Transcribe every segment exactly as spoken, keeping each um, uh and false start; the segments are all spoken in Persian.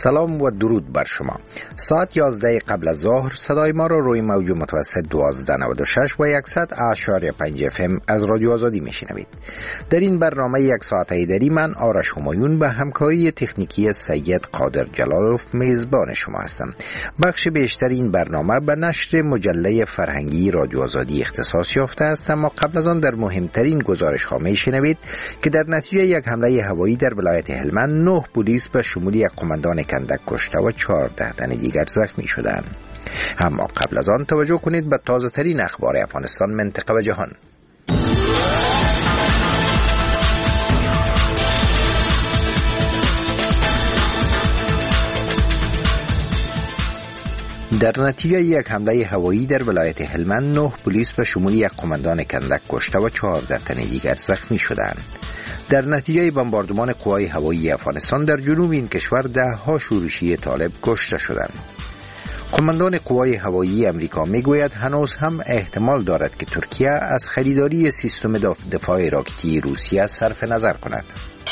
سلام و درود بر شما. ساعت یازده قبل از ظهر صدای ما را روی موج متوسط دوازده نود و شش و صد اعشاری پنج اف ام از رادیو آزادی میشنوید. در این برنامه یک ساعته دری من آرش همایون به همکاری تکنیکی سید قادر جلالوف میزبان شما هستم. بخش بیشتر این برنامه به نشر مجله فرهنگی رادیو آزادی اختصاص یافته است، اما قبل از آن در مهمترین گزارش ها میشنوید که در نتیجه یک حمله هوایی در ولایت هلمند نه پلیس به شمول یک قماندان کندک کشته و چهارده تن دیگر زخمی شدند. اما قبل از آن توجه کنید به تازه ترین اخبار افغانستان، منطقه و جهان. در نتیجه یک حمله هوایی در ولایت هلمند نه پلیس به شمول یک قماندان کندک کشته و چهارده تن دیگر زخمی شدند. در نتیجه بمباردمان قوای هوایی افغانستان در جنوب این کشور ده ها شورشی طالب کشته شدند. قماندان قوای هوایی امریکا میگوید هنوز هم احتمال دارد که ترکیه از خریداری سیستم دفاع راکتی روسیه صرف نظر کند.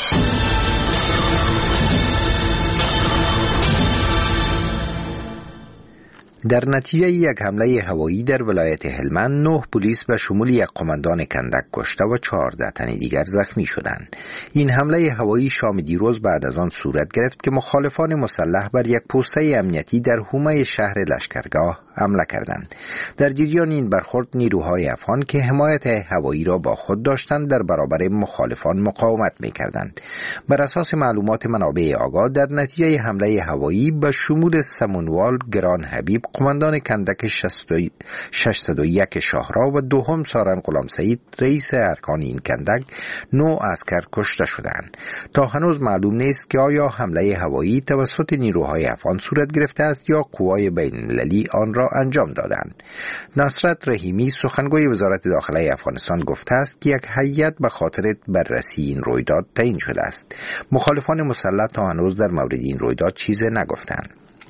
در نتیجه یک حمله هوایی در ولایت هلمند نه پلیس به شمول یک قماندان کندک کشته و چهارده تن دیگر زخمی شدند. این حمله هوایی شام دیروز بعد از آن صورت گرفت که مخالفان مسلح بر یک پوسته امنیتی در حومه شهر لشکرگاه حمله کردند. در جریان این برخورد نیروهای افغان که حمایت هوایی را با خود داشتند در برابر مخالفان مقاومت می‌کردند. بر اساس معلومات منابع آگاه در نتیجه حمله هوایی به شمول سمونوال گران حبیب قماندان کندک ششصد و یک شاهراه و دوم سارن غلام سعید رئیس ارکان این کندک نو عسکر کشته شدند. تا هنوز معلوم نیست که آیا حمله هوایی توسط نیروهای افغان صورت گرفته است یا قوای بین المللی آن را انجام دادند. نصرت رحیمی سخنگوی وزارت داخله افغانستان گفته است که یک هیئت به خاطر بررسی این رویداد تعیین شده است. مخالفان مسلح تا هنوز در مورد این رویداد چیزی نگفتند.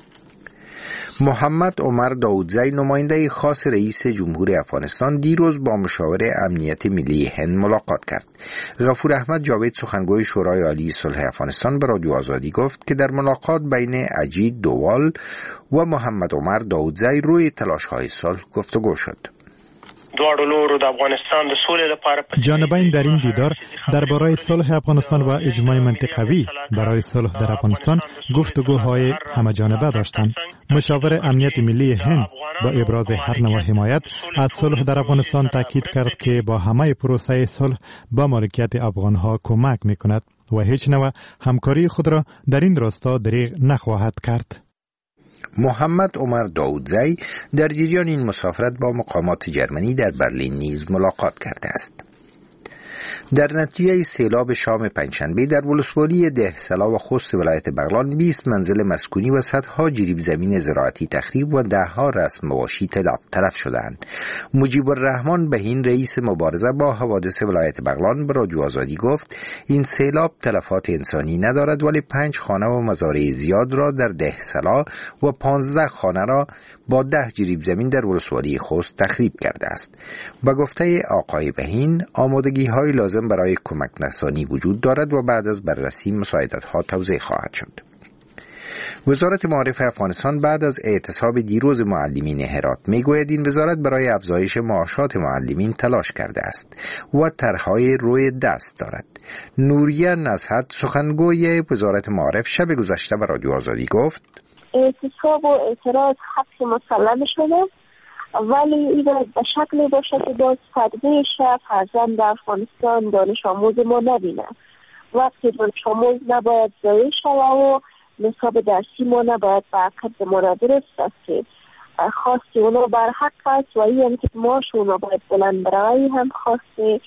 محمد عمر داودزی نماینده خاص رئیس جمهور افغانستان دیروز با مشاور امنیت ملی هند ملاقات کرد. غفور احمد جاوید سخنگوی شورای عالی صلح افغانستان به رادیو آزادی گفت که در ملاقات بین اجیت دووال و محمد عمر داودزی روی تلاش‌های صلح گفتگو شد. جانبین در این دیدار درباره صلح افغانستان و اجماع منطقوی برای صلح در افغانستان گفتگوهای همه‌جانبه داشتند. مشاور امنیت ملی هند با ابراز هر نوع حمایت از صلح در افغانستان تاکید کرد که با همه پروسه صلح با مالکیت افغانها کمک می‌کند و هیچ نوع همکاری خود را در این راستا دریغ نخواهد کرد. محمد عمر داودزی در جریان این مسافرت با مقامات جرمنی در برلین نیز ملاقات کرده است. در نتیجه سیلاب شام پنجشنبه در ولسوالی دهسلا و خوست ولایت بغلان بیست منزل مسکونی و صدها جریب زمین زراعتی تخریب و ده ها رسم مواشی تلف شدند. مجیب الرحمن بهین رئیس مبارزه با حوادث ولایت بغلان به رادیو آزادی گفت این سیلاب تلفات انسانی ندارد، ولی پنج خانه و مزارع زیاد را در دهسلا و پانزده خانه را با ده جریب زمین در ولسوالی خوست تخریب کرده است. با گفته آقای بهین آمادگی های لازم برای کمک رسانی وجود دارد و بعد از بررسی مساعدت ها توزیع خواهد شد. وزارت معارف افغانستان بعد از اعتصاب دیروز معلمین هرات میگوید این وزارت برای افزایش معاشات معلمین تلاش کرده است و طرح‌های روی دست دارد. نوریه نزهت سخنگوی وزارت معارف شب گذشته به رادیو آزادی گفت اعتصاب و اعتراض حق مسلم شده، ولی این باید به شکلی باشه که باز تدبیرش فرزند افغانستان دانش آموز ما نبینه. وقتی دانش آموز نباید ضایع شوه و نصاب درسی ما نباید به عقد ما درست است که خواستی اونا بر حق است و این که ماش اونا باید بلند برای هم خواستی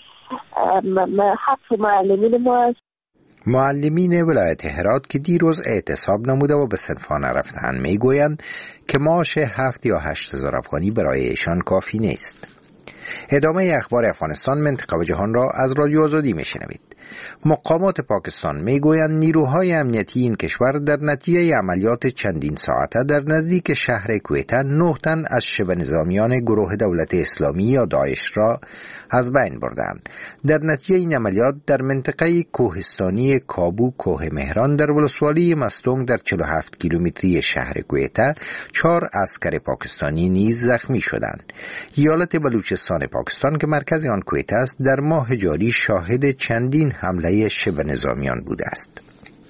حق معلمین ما است. معلمین ولایت هرات که دیروز اعتصاب نموده و به صنفها نرفتند میگویند که معاش هفت یا هشت هزار افغانی برای ایشان کافی نیست. ادامه اخبار افغانستان، منطقه و جهان را از رادیو آزادی میشنوید. مقامات پاکستان میگویند نیروهای امنیتی این کشور در نتیجه عملیات چندین ساعته در نزدیک شهر کویته نه تن از شبه نظامیان گروه دولت اسلامی یا داعش را از بین بردند. در نتیجه این عملیات در منطقه کوهستانی کابو کوه مهران در ولسوالی مستونگ در چهل و هفت کیلومتری شهر کویته چهار عسکر پاکستانی نیز زخمی شدند. ایالت بلوچستان پاکستان که مرکز آن کویته است در ماه جاری شاهد چندین حمله شبه نظامیان بوده است.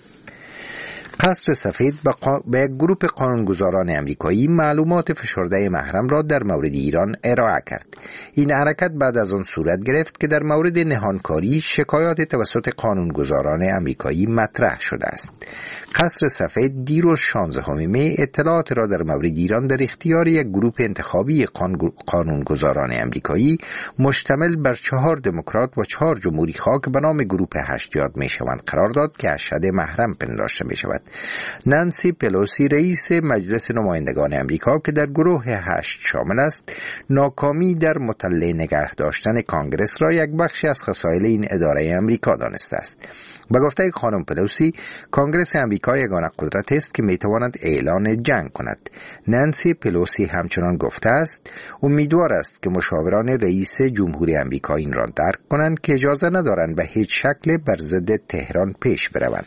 قصر سفید به یک گروه قانونگذاران امریکایی معلومات فشرده محرم را در مورد ایران ارائه کرد. این حرکت بعد از آن صورت گرفت که در مورد نهانکاری شکایات توسط قانونگذاران امریکایی مطرح شده است. قصر سفید دیروز شانزدهم می اطلاعات را در مورد ایران در اختیار یک گروه انتخابی قانونگذاران امریکایی مشتمل بر چهار دموکرات و چهار جمهوری خواهان که به نام گروه هشت یاد می شوند قرار داد که اشهد محرم پنداشته می شود. نانسی پلوسی رئیس مجلس نمایندگان امریکا که در گروه هشت شامل است، ناکامی در مطلع نگه داشتن کانگرس را یک بخش از خصایل این اداره امریکا دانسته است. به گفته خانم پلوسی، کانگرس امریکا یگانه قدرت است که میتواند اعلان جنگ کند. نانسی پلوسی همچنان گفته است امیدوار است که مشاوران رئیس جمهوری امریکا این را درک کنند که اجازه ندارند به هیچ شکل بر ضد تهران پیش بروند.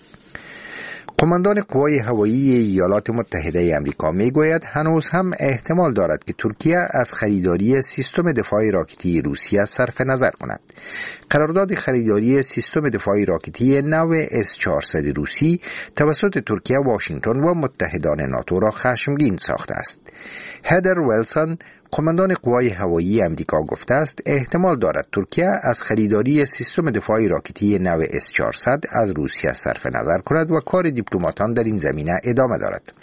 قماندان قوای هوایی ایالات متحده آمریکا میگوید هنوز هم احتمال دارد که ترکیه از خریداری سیستم دفاعی راکتی روسیه صرف نظر کند. قرارداد خریداری سیستم دفاعی راکتی نو اس چهارصد روسی توسط ترکیه، واشنگتن و متحدان ناتو را خشمگین ساخته است. هدر ویلسون قماندان قوای هوایی امریکا گفته است احتمال دارد ترکیه از خریداری سیستم دفاعی راکتی نو اس چهارصد از روسیه صرف نظر کند و کار دیپلماتان در این زمینه ادامه دارد.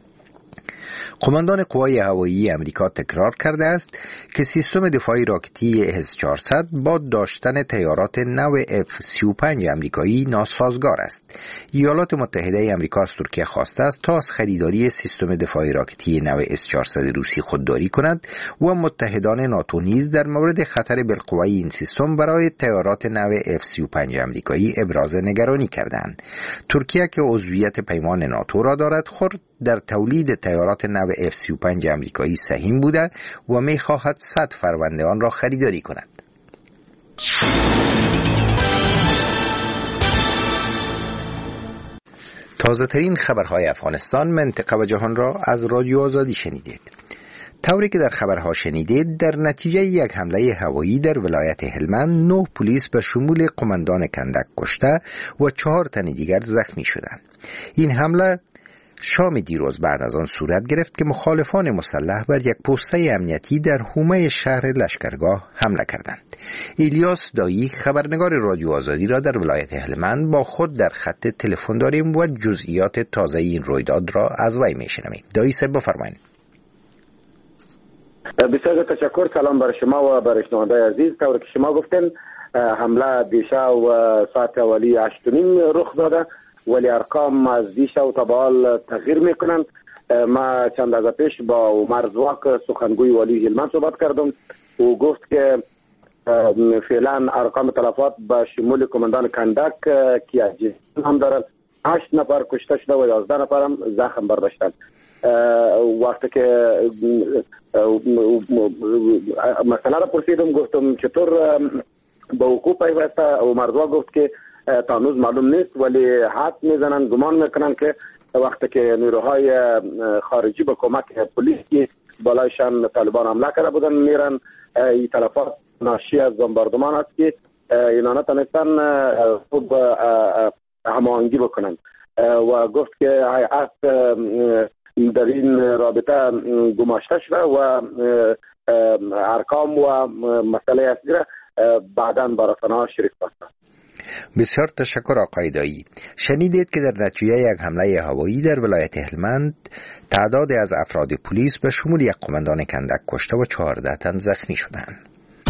قماندان قوای هوایی امریکا تکرار کرده است که سیستم دفاعی راکتی اس چهارصد با داشتن طیارات نو اف سی و پنج امریکایی ناسازگار است. ایالات متحده امریکا از ترکیه خواسته است تا از خریداری سیستم دفاعی راکتی نو اس چهارصد روسی خودداری کند و متحدان ناتو نیز در مورد خطر بالقوه این سیستم برای طیارات نو اف سی و پنج امریکایی ابراز نگرانی کردند. ترکیه که عضویت پیمان ناتو را دارد خود در تولید طیارات نو اف سی و پنج امریکایی سهیم بوده و می خواهد صد فرمانده آن را خریداری کند. تازه ترین خبرهای افغانستان، منطقه و جهان را از رادیو آزادی شنیدید. طوری که در خبرها شنیدید، در نتیجه یک حمله هوایی در ولایت هلمند نه پلیس به شمول قماندان کندک کشته و چهار تن دیگر زخمی شدند. این حمله شام دیروز بعد از آن صورت گرفت که مخالفان مسلح بر یک پسته امنیتی در حومه شهر لشکرگاه حمله کردند. الیاس دایی خبرنگار رادیو آزادی را در ولایت هلمند با خود در خط تلفن داریم و جزئیات تازه این رویداد را از وی میشنویم. دایی صاحب بفرمایید. بسیار تشکر. سلام بر شما و بر شنوندگان عزیز. طور که شما گفتین حمله دیشب و ساعت اولی هشت و نیم رخ داده، ولی ارقام از دیشب تا به حال تغییر میکنند. ما چند روز پیش با عمر زواک سخنگوی والی هلمند صحبت کردم. او گفت که فعلا ارقام تلفات به شمول کماندان کندک که عجیب هم دارند، هشت نفر کشته شده و یازده نفر هم زخم برداشتند. وقتی که مسئله را پرسیدم گفتم چطور به حقوق پیوسته، عمر زواک گفت که تا هنوز معلوم نیست، ولی حد میزنن، گمان میکنن که وقتی که نیروهای خارجی به کمک پلیس بالایشان طالبان حمله کرده بودن میرن، این تلفات ناشی از بمباردمان است که اینا نتونستن خوب هماهنگی بکنن و گفت که هیئت در این رابطه گماشته شده و ارقام و مسئله اصلی را بعداً با رسانه‌ها شریک ساخته. بسیار تشکر آقای دایی. شنیدید که در نتیجه یک حمله هوایی در ولایت هلمند تعداد از افراد پلیس به شمول یک قماندان کندک کشته و چهارده تن زخمی شدند.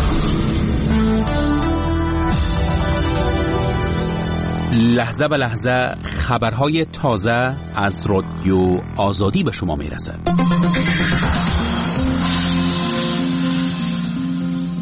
لحظه به لحظه خبرهای تازه از رادیو آزادی به شما میرسد.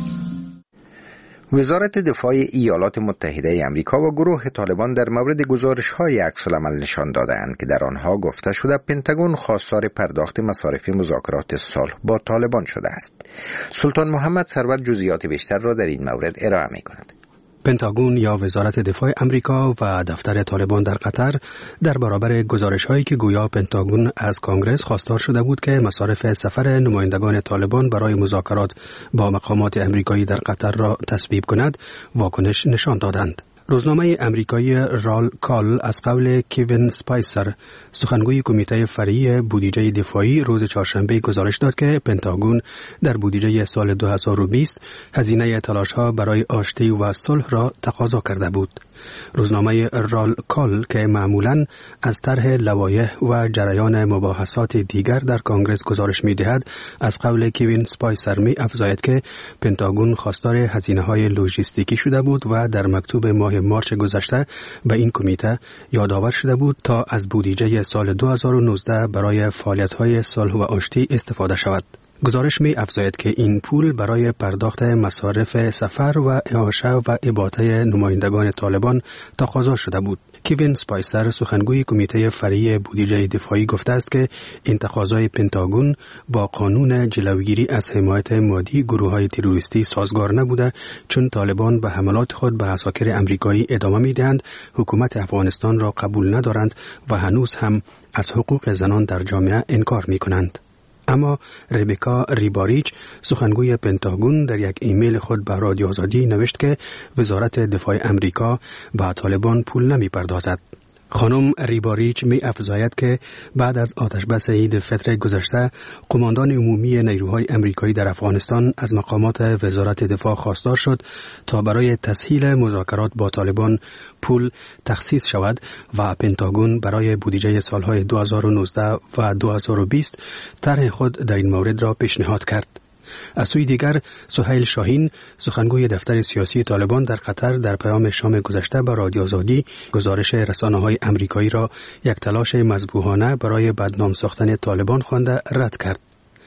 وزارت دفاع ایالات متحده آمریکا و گروه طالبان در مورد گزارش‌های عکس‌العمل نشان دادند که در آنها گفته شده پنتاگون خواستار پرداخت مصارف مذاکرات صلح با طالبان شده است. سلطان محمد سرور جزئیات بیشتر را در این مورد ارائه می‌کند. پنتاگون یا وزارت دفاع امریکا و دفتر طالبان در قطر در برابر گزارش‌هایی که گویا پنتاگون از کانگرس خواستار شده بود که مصارف سفر نمایندگان طالبان برای مذاکرات با مقامات امریکایی در قطر را تسبیب کند، واکنش نشان دادند. روزنامه امریکایی رال کال از قول کیوین سپایسر، سخنگوی کمیته فرعی بودجه دفاعی، روز چهارشنبه گزارش داد که پنتاگون در بودجه سال دو هزار و بیست هزینه تلاش‌ها برای آشتی و صلح را تقاضا کرده بود. روزنامه رال کال که معمولاً از طرح لوایح و جریان مباحثات دیگر در کانگرس گزارش می‌دهد، از قول کیوین سپایسر می افزاید که پنتاگون خواستار هزینه‌های لوجستیکی شده بود و در مکتوب ماه مارس گذشته به این کمیته یادآور شده بود تا از بودجه سال دو هزار و نوزده برای فعالیت‌های صلح و آشتی استفاده شود. گزارش می افزاید که این پول برای پرداخت مصارف سفر و اعاشه و اباطه نمایندگان طالبان تقاضا شده بود. کیوین سپایسر، سخنگوی کمیته فرعی بودجه دفاعی، گفته است که این تقاضای پنتاگون با قانون جلوگیری از حمایت مادی گروه‌های تروریستی سازگار نبوده، چون طالبان به حملات خود به عساکر امریکایی ادامه می‌دهند، حکومت افغانستان را قبول ندارند و هنوز هم از حقوق زنان در جامعه انکار می‌کنند. اما ربکا ریباریچ، سخنگوی پنتاگون، در یک ایمیل خود به رادیو آزادی نوشت که وزارت دفاع امریکا به طالبان پول نمی پردازد. خانم ریباریچ می افزاید که بعد از آتشبس عید فطر گذشته، قماندان عمومی نیروهای امریکایی در افغانستان از مقامات وزارت دفاع خواستار شد تا برای تسهیل مذاکرات با طالبان پول تخصیص شود و پنتاگون برای بودجه سالهای دو هزار و نوزده و دو هزار و بیست طرح خود در این مورد را پیشنهاد کرد. از سوی دیگر، سهیل شاهین، سخنگوی دفتر سیاسی طالبان در قطر، در پیام شام گذشته به رادیو آزادی گزارش رسانه‌های امریکایی را یک تلاش مذبوحانه برای بدنام ساختن طالبان خوانده رد کرد.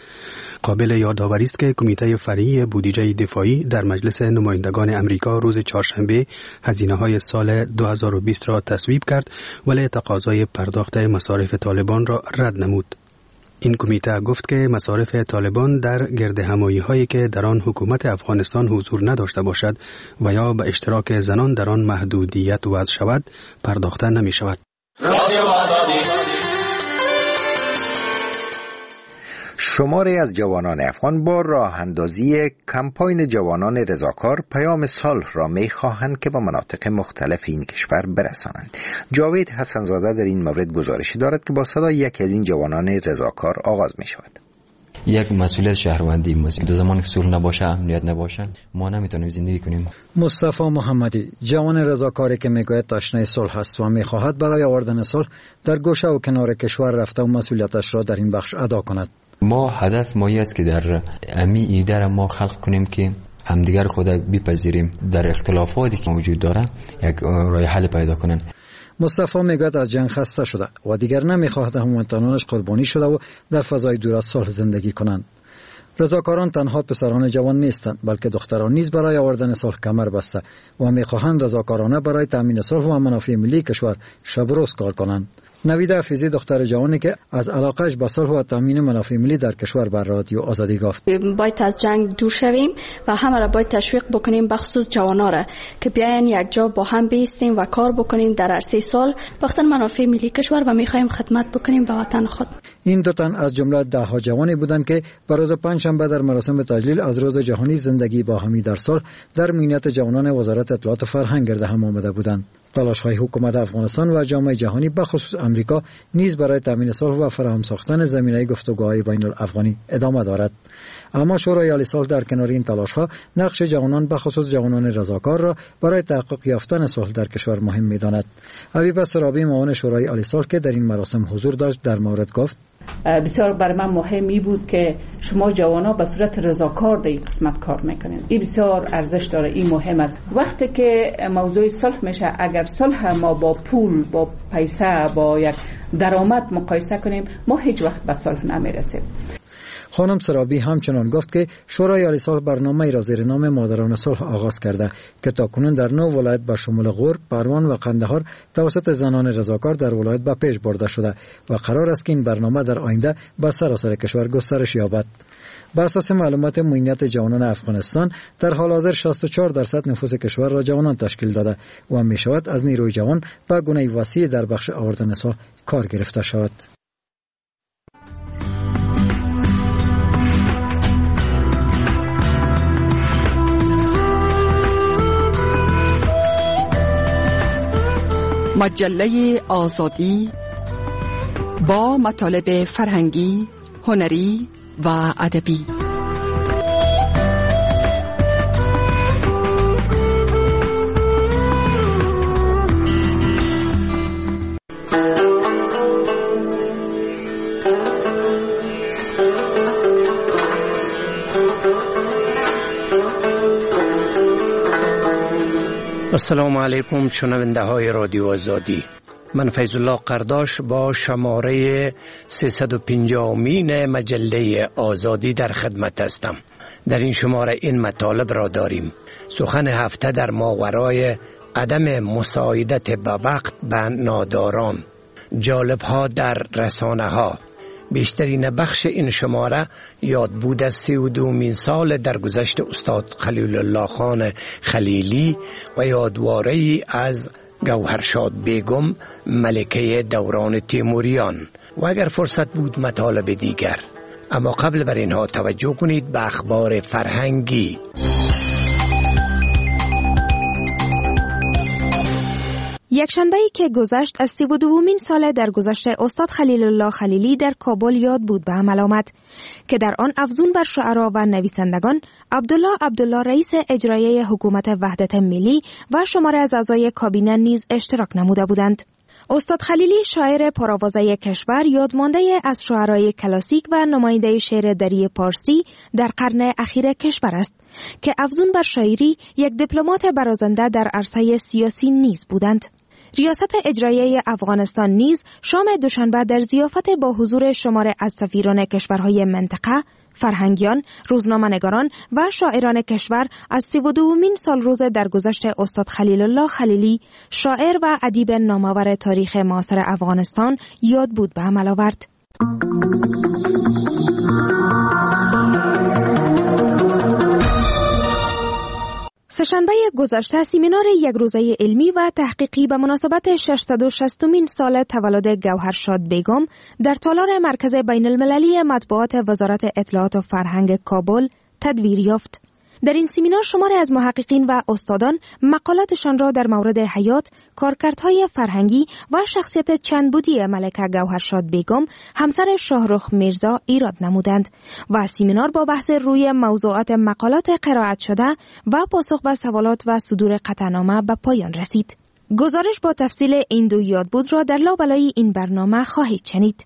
قابل یادآوری است که کمیته فرعی بودجه دفاعی در مجلس نمایندگان امریکا روز چهارشنبه هزینه‌های سال دو هزار و بیست را تصویب کرد، ولی تقاضای پرداخت مصارف طالبان را رد نمود. این کمیته گفت که مصارف طالبان در گردهمایی هایی که در آن حکومت افغانستان حضور نداشته باشد و یا به اشتراک زنان در آن محدودیت وضع شود پرداخته نمی شود. شماری از جوانان افغان با راه اندازی کمپاین جوانان رضاکار پیام صلح را می خواهند که به مناطق مختلف این کشور برسانند. جاوید حسنزاده در این مورد گزارشی دارد که با صدای یکی از این جوانان رضاکار آغاز می شود. یک مسئولیت شهروندی ماست. دو زمان که صلح نباشه، امنیت نباشه، ما نمیتونیم زندگی کنیم. مصطفی محمدی، جوان رضاکاری که میگوید تشنه صلح است و میخواهد برای آوردن صلح در گوشه و کنار کشور رفته و مسئولیتش را در این بخش ادا کند. ما هدف مایی است که در امی ایده را ما خلق کنیم که همدیگر خود بپذیریم، در اختلافاتی که وجود داره یک راه حل پیدا کنن. مصطفی میگوید از جنگ خسته شده و دیگر نمیخواهد هموطنانش قربانی شده و در فضای دور از صلح زندگی کنند. رضاکاران تنها پسران جوان نیستند، بلکه دختران نیز برای آوردن صلح کمر بسته و میخواهند رضاکارانه برای تامین صلح و منافع ملی کشور شب روز کار کنند. نوید حفیظی، دختر جوانی که از علاقهش به صلح و تامین منافع ملی در کشور بر رادیو آزادی گفت: باید از جنگ دور شویم و همه را باید تشویق بکنیم، بخصوص جوانا را که بیاین یک جا با هم بیستیم و کار بکنیم در عرصه صلح وقتا منافع ملی کشور و میخوایم خدمت بکنیم به وطن خود. این دو تن از جمله ده ها جوانی بودند که به روز پنجشنبه در مراسم تجلیل از روز جهانی زندگی با همی در صلح در میانیت جوانان وزارت اطلاعات و فرهنگ گرد هم آمده بودند. تلاش‌های حکومت افغانستان و جامعه جهانی به خصوص امریکا نیز برای تامین صلح و فراهم ساختن زمینه گفتگوهای بین الافغانی ادامه دارد. اما شورای عالی صلح در کنار این تلاش‌ها نقش جوانان به خصوص جوانان رضاکار را برای تحقق یافتن صلح در کشور مهم می‌داند. حبیب سرابی، معاون شورای عالی صلح که در این مراسم حضور داشت، در مورد گفت: بسیار برای من مهمی بود که شما جوانا به صورت رضاکار در این قسمت کار میکنین. این بسیار ارزش داره، این مهم است. وقتی که موضوع صلح میشه، اگر صلح ما با پول، با پیسه، با یک درآمد مقایسه کنیم، ما هیچ وقت به صلح نمیرسیم. خانم سرابی همچنان گفت که شورای عالی صلح برنامه را زیر نام مادران صلح آغاز کرده که تاکنون در نو ولایت به شمول غور، پروان و قندهار توسط زنان رضاکار در ولایت به پیش برده شده و قرار است که این برنامه در آینده به سراسر کشور گسترش یابد. بر اساس معلومات معینیت جوانان افغانستان در حال حاضر شصت و چهار درصد نفوس کشور را جوانان تشکیل داده و می شود از نیروی جوان به گونه وسیع در بخش آوردن صلح کار گرفته شود. مجله آزادی با مطالب فرهنگی، هنری و ادبی. السلام علیکم شنونده های رادیو آزادی. من فیض الله قرداش با شماره سیصد و پنجاهمین مجله آزادی در خدمت هستم. در این شماره این مطالب را داریم: سخن هفته در ماورای عدم مساعدت به وقت به ناداران، جالب ها در رسانه ها. بیشترین بخش این شماره یاد بود از سی و دومین سال درگذشت استاد خلیل الله خان خلیلی و یادواره‌ای از گوهرشاد بیگم ملکه دوران تیموریان و اگر فرصت بود مطالب دیگر. اما قبل بر اینها توجه کنید به اخبار فرهنگی. یکشنبه‌ای که گذشت از سی و دومین سال درگذشت استاد خلیل الله خلیلی در کابل یاد بود به عمل آمد که در آن افزون بر شعرا و نویسندگان عبدالله عبدالله رئیس اجرایی حکومت وحدت ملی و شماره از اعضای کابینه نیز اشتراک نموده بودند. استاد خلیلی شاعر پرآوازه کشور، یادمانده از شعرای کلاسیک و نماینده شعر دری پارسی در قرن اخیر کشور است که افزون بر شاعری یک دیپلمات برازنده در عرصه سیاسی نیز بودند. ریاست اجرایی افغانستان نیز شام دوشنبه در ضیافت با حضور شمار از سفیران کشورهای منطقه، فرهنگیان، روزنامه‌نگاران و شاعران کشور از سی و دومین سال روز درگذشت استاد خلیل الله خلیلی، شاعر و ادیب نامآور تاریخ معاصر افغانستان، یاد بود به عمل آورد. سه‌شنبه گذشته سمینار یک روزه علمی و تحقیقی به مناسبت ششصد و شصتمین سال تولد گوهرشاد بیگم در تالار مرکز بین المللی مطبوعات وزارت اطلاعات و فرهنگ کابل تدویر یافت. در این سمینار شماری از محققین و استادان مقالاتشان را در مورد حیات، کارکردهای فرهنگی و شخصیت چندبعدی ملکه گوهرشاد بیگم، همسر شاهرخ میرزا، ایراد نمودند و سمینار با بحث روی موضوعات مقالات قرائت شده و پاسخ به سوالات و صدور قطعنامه به پایان رسید. گزارش با تفصیل این دو یادبود را در لابلای این برنامه خواهید شنید.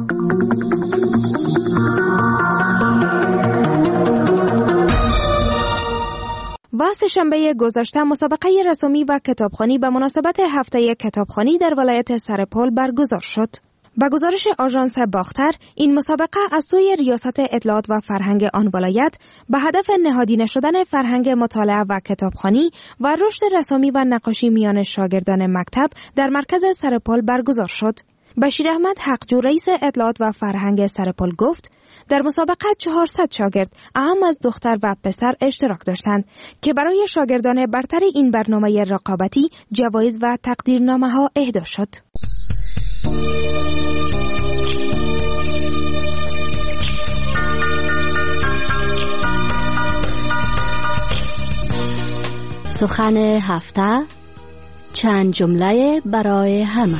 و سه‌شنبه گذشته مسابقه رسومی و کتابخوانی به مناسبت هفته کتابخوانی در ولایت سرپل برگزار شد. با گزارش آژانس باختر، این مسابقه از سوی ریاست اطلاعات و فرهنگ آن ولایت به هدف نهادینه شدن فرهنگ مطالعه و کتابخوانی و رشد رسومی و نقاشی میان شاگردان مکتب در مرکز سرپل برگزار شد. بشیر احمد حقجو رئیس اطلاعات و فرهنگ سرپل گفت در مسابقه چهارصد شاگرد اهم از دختر و پسر اشتراک داشتند که برای شاگردان برتر این برنامه رقابتی جوایز و تقدیرنامه ها اهدا شد. سخن هفته، چند جمله برای همه.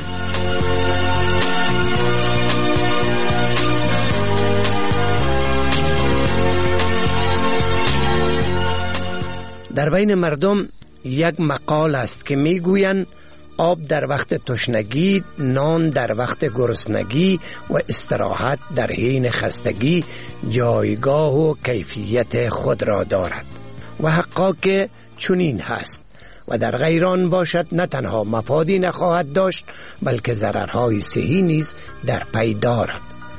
در بین مردم یک مقال است که میگویند آب در وقت تشنگی، نان در وقت گرسنگی و استراحت در حین خستگی جایگاه و کیفیت خود را دارد و حقا که چنین هست و در غیر آن باشد نه تنها مفادی نخواهد داشت بلکه ضررهای صحی نیز در پی دارد.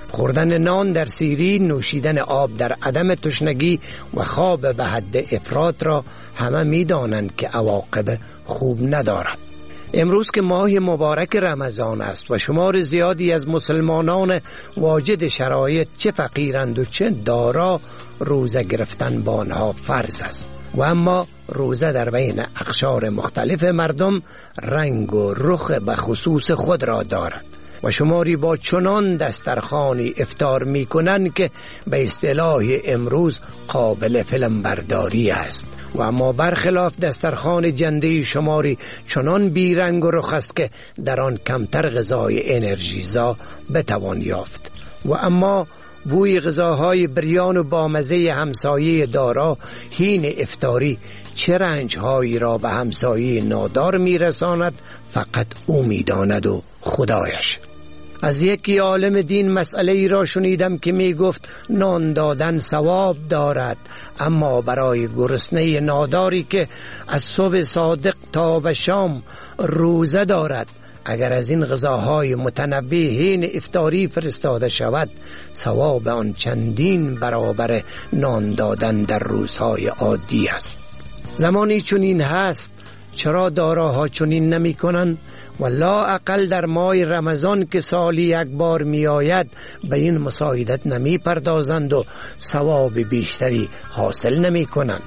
خوردن نان در سیری، نوشیدن آب در عدم تشنگی و خواب به حد افراط را همه می دانند که عواقب خوب ندارد. امروز که ماه مبارک رمضان است و شمار زیادی از مسلمانان واجد شرایط چه فقیرند و چه دارا، روزه گرفتن با آنها فرض است. و اما روزه در بین اقشار مختلف مردم رنگ و رخ به خصوص خود را دارد و شماری با چنان دسترخوانی افطار می کنند که به اصطلاح امروز قابل فیلم برداری است. و اما برخلاف دسترخوان جنده شماری چنان بیرنگ و رخ است که در آن کمتر غذای انرژیزا بتوان یافت. و اما بوی غذاهای بریان و بامزه همسایه دارا حین افطاری چه رنجهایی را به همسایه نادار میرساند فقط او میداند و خدایش. از یکی عالم دین مسئله ای را شنیدم که می گفت نان دادن ثواب دارد، اما برای گرسنه ناداری که از صبح صادق تا به شام روزه دارد، اگر از این غذاهای متنوع حین افطاری فرستاده شود، ثواب آن چندین برابر نان دادن در روزهای عادی است. زمانی چنین هست، چرا داراها چنین نمی کنند؟ و لا اقل در ماه رمضان که سالی یک بار می آید به این مساعدت نمی پردازند و ثواب بیشتری حاصل نمی کنند.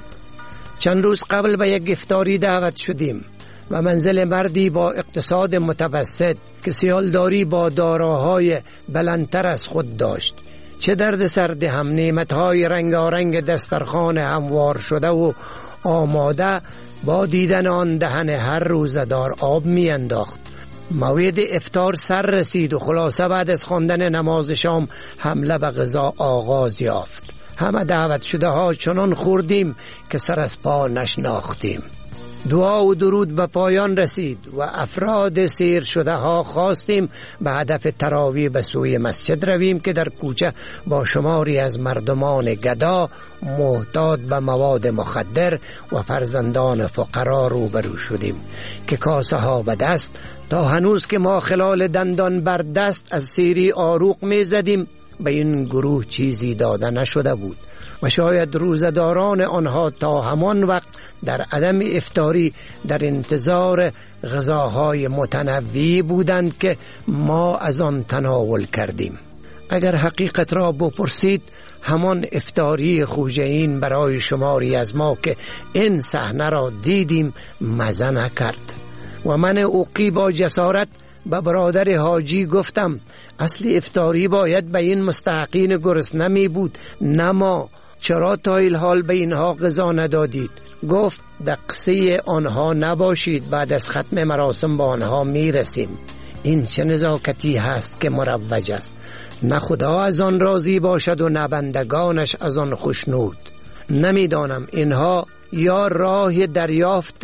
چند روز قبل به یک افطاری دعوت شدیم و منزل مردی با اقتصاد متوسط که سیالداری با داراهای بلندتر از خود داشت. چه درد سرد هم نعمتهای رنگارنگ دسترخوان هموار شده و آماده با دیدن آن دهن هر روزدار آب می انداخت. موعد افطار سر رسید و خلاصه بعد از خواندن نماز شام حمله به غذا آغاز یافت. همه دعوت شده ها چنان خوردیم که سر از پا نشناختیم. دعا و درود به پایان رسید و افراد سیر شده ها خواستیم به هدف تراویح به سوی مسجد رویم که در کوچه با شماری از مردمان گدا محتاج به مواد مخدر و فرزندان فقرا روبرو شدیم که کاسه ها به دست، تا هنوز که ما خلال دندان بر دست از سیری آروق می زدیم به این گروه چیزی داده نشده بود و شاید روزداران آنها تا همان وقت در عدم افطاری در انتظار غذاهای متنوعی بودند که ما از آن تناول کردیم. اگر حقیقت را بپرسید، همان افطاری خوجین برای شماری از ما که این صحنه را دیدیم مزه نکرد و من اوقی با جسارت به برادر حاجی گفتم اصل افطاری باید به این مستحقین گرسنه می بود، نه ما. چرا تا الحال به اینها غذا ندادید؟ گفت دقصه آنها نباشید، بعد از ختم مراسم با آنها می رسیم. این چه نزاکتی هست که مروج است؟ نه خدا از آن راضی باشد و نه بندگانش از آن خوشنود. نمیدانم اینها یا راه دریافت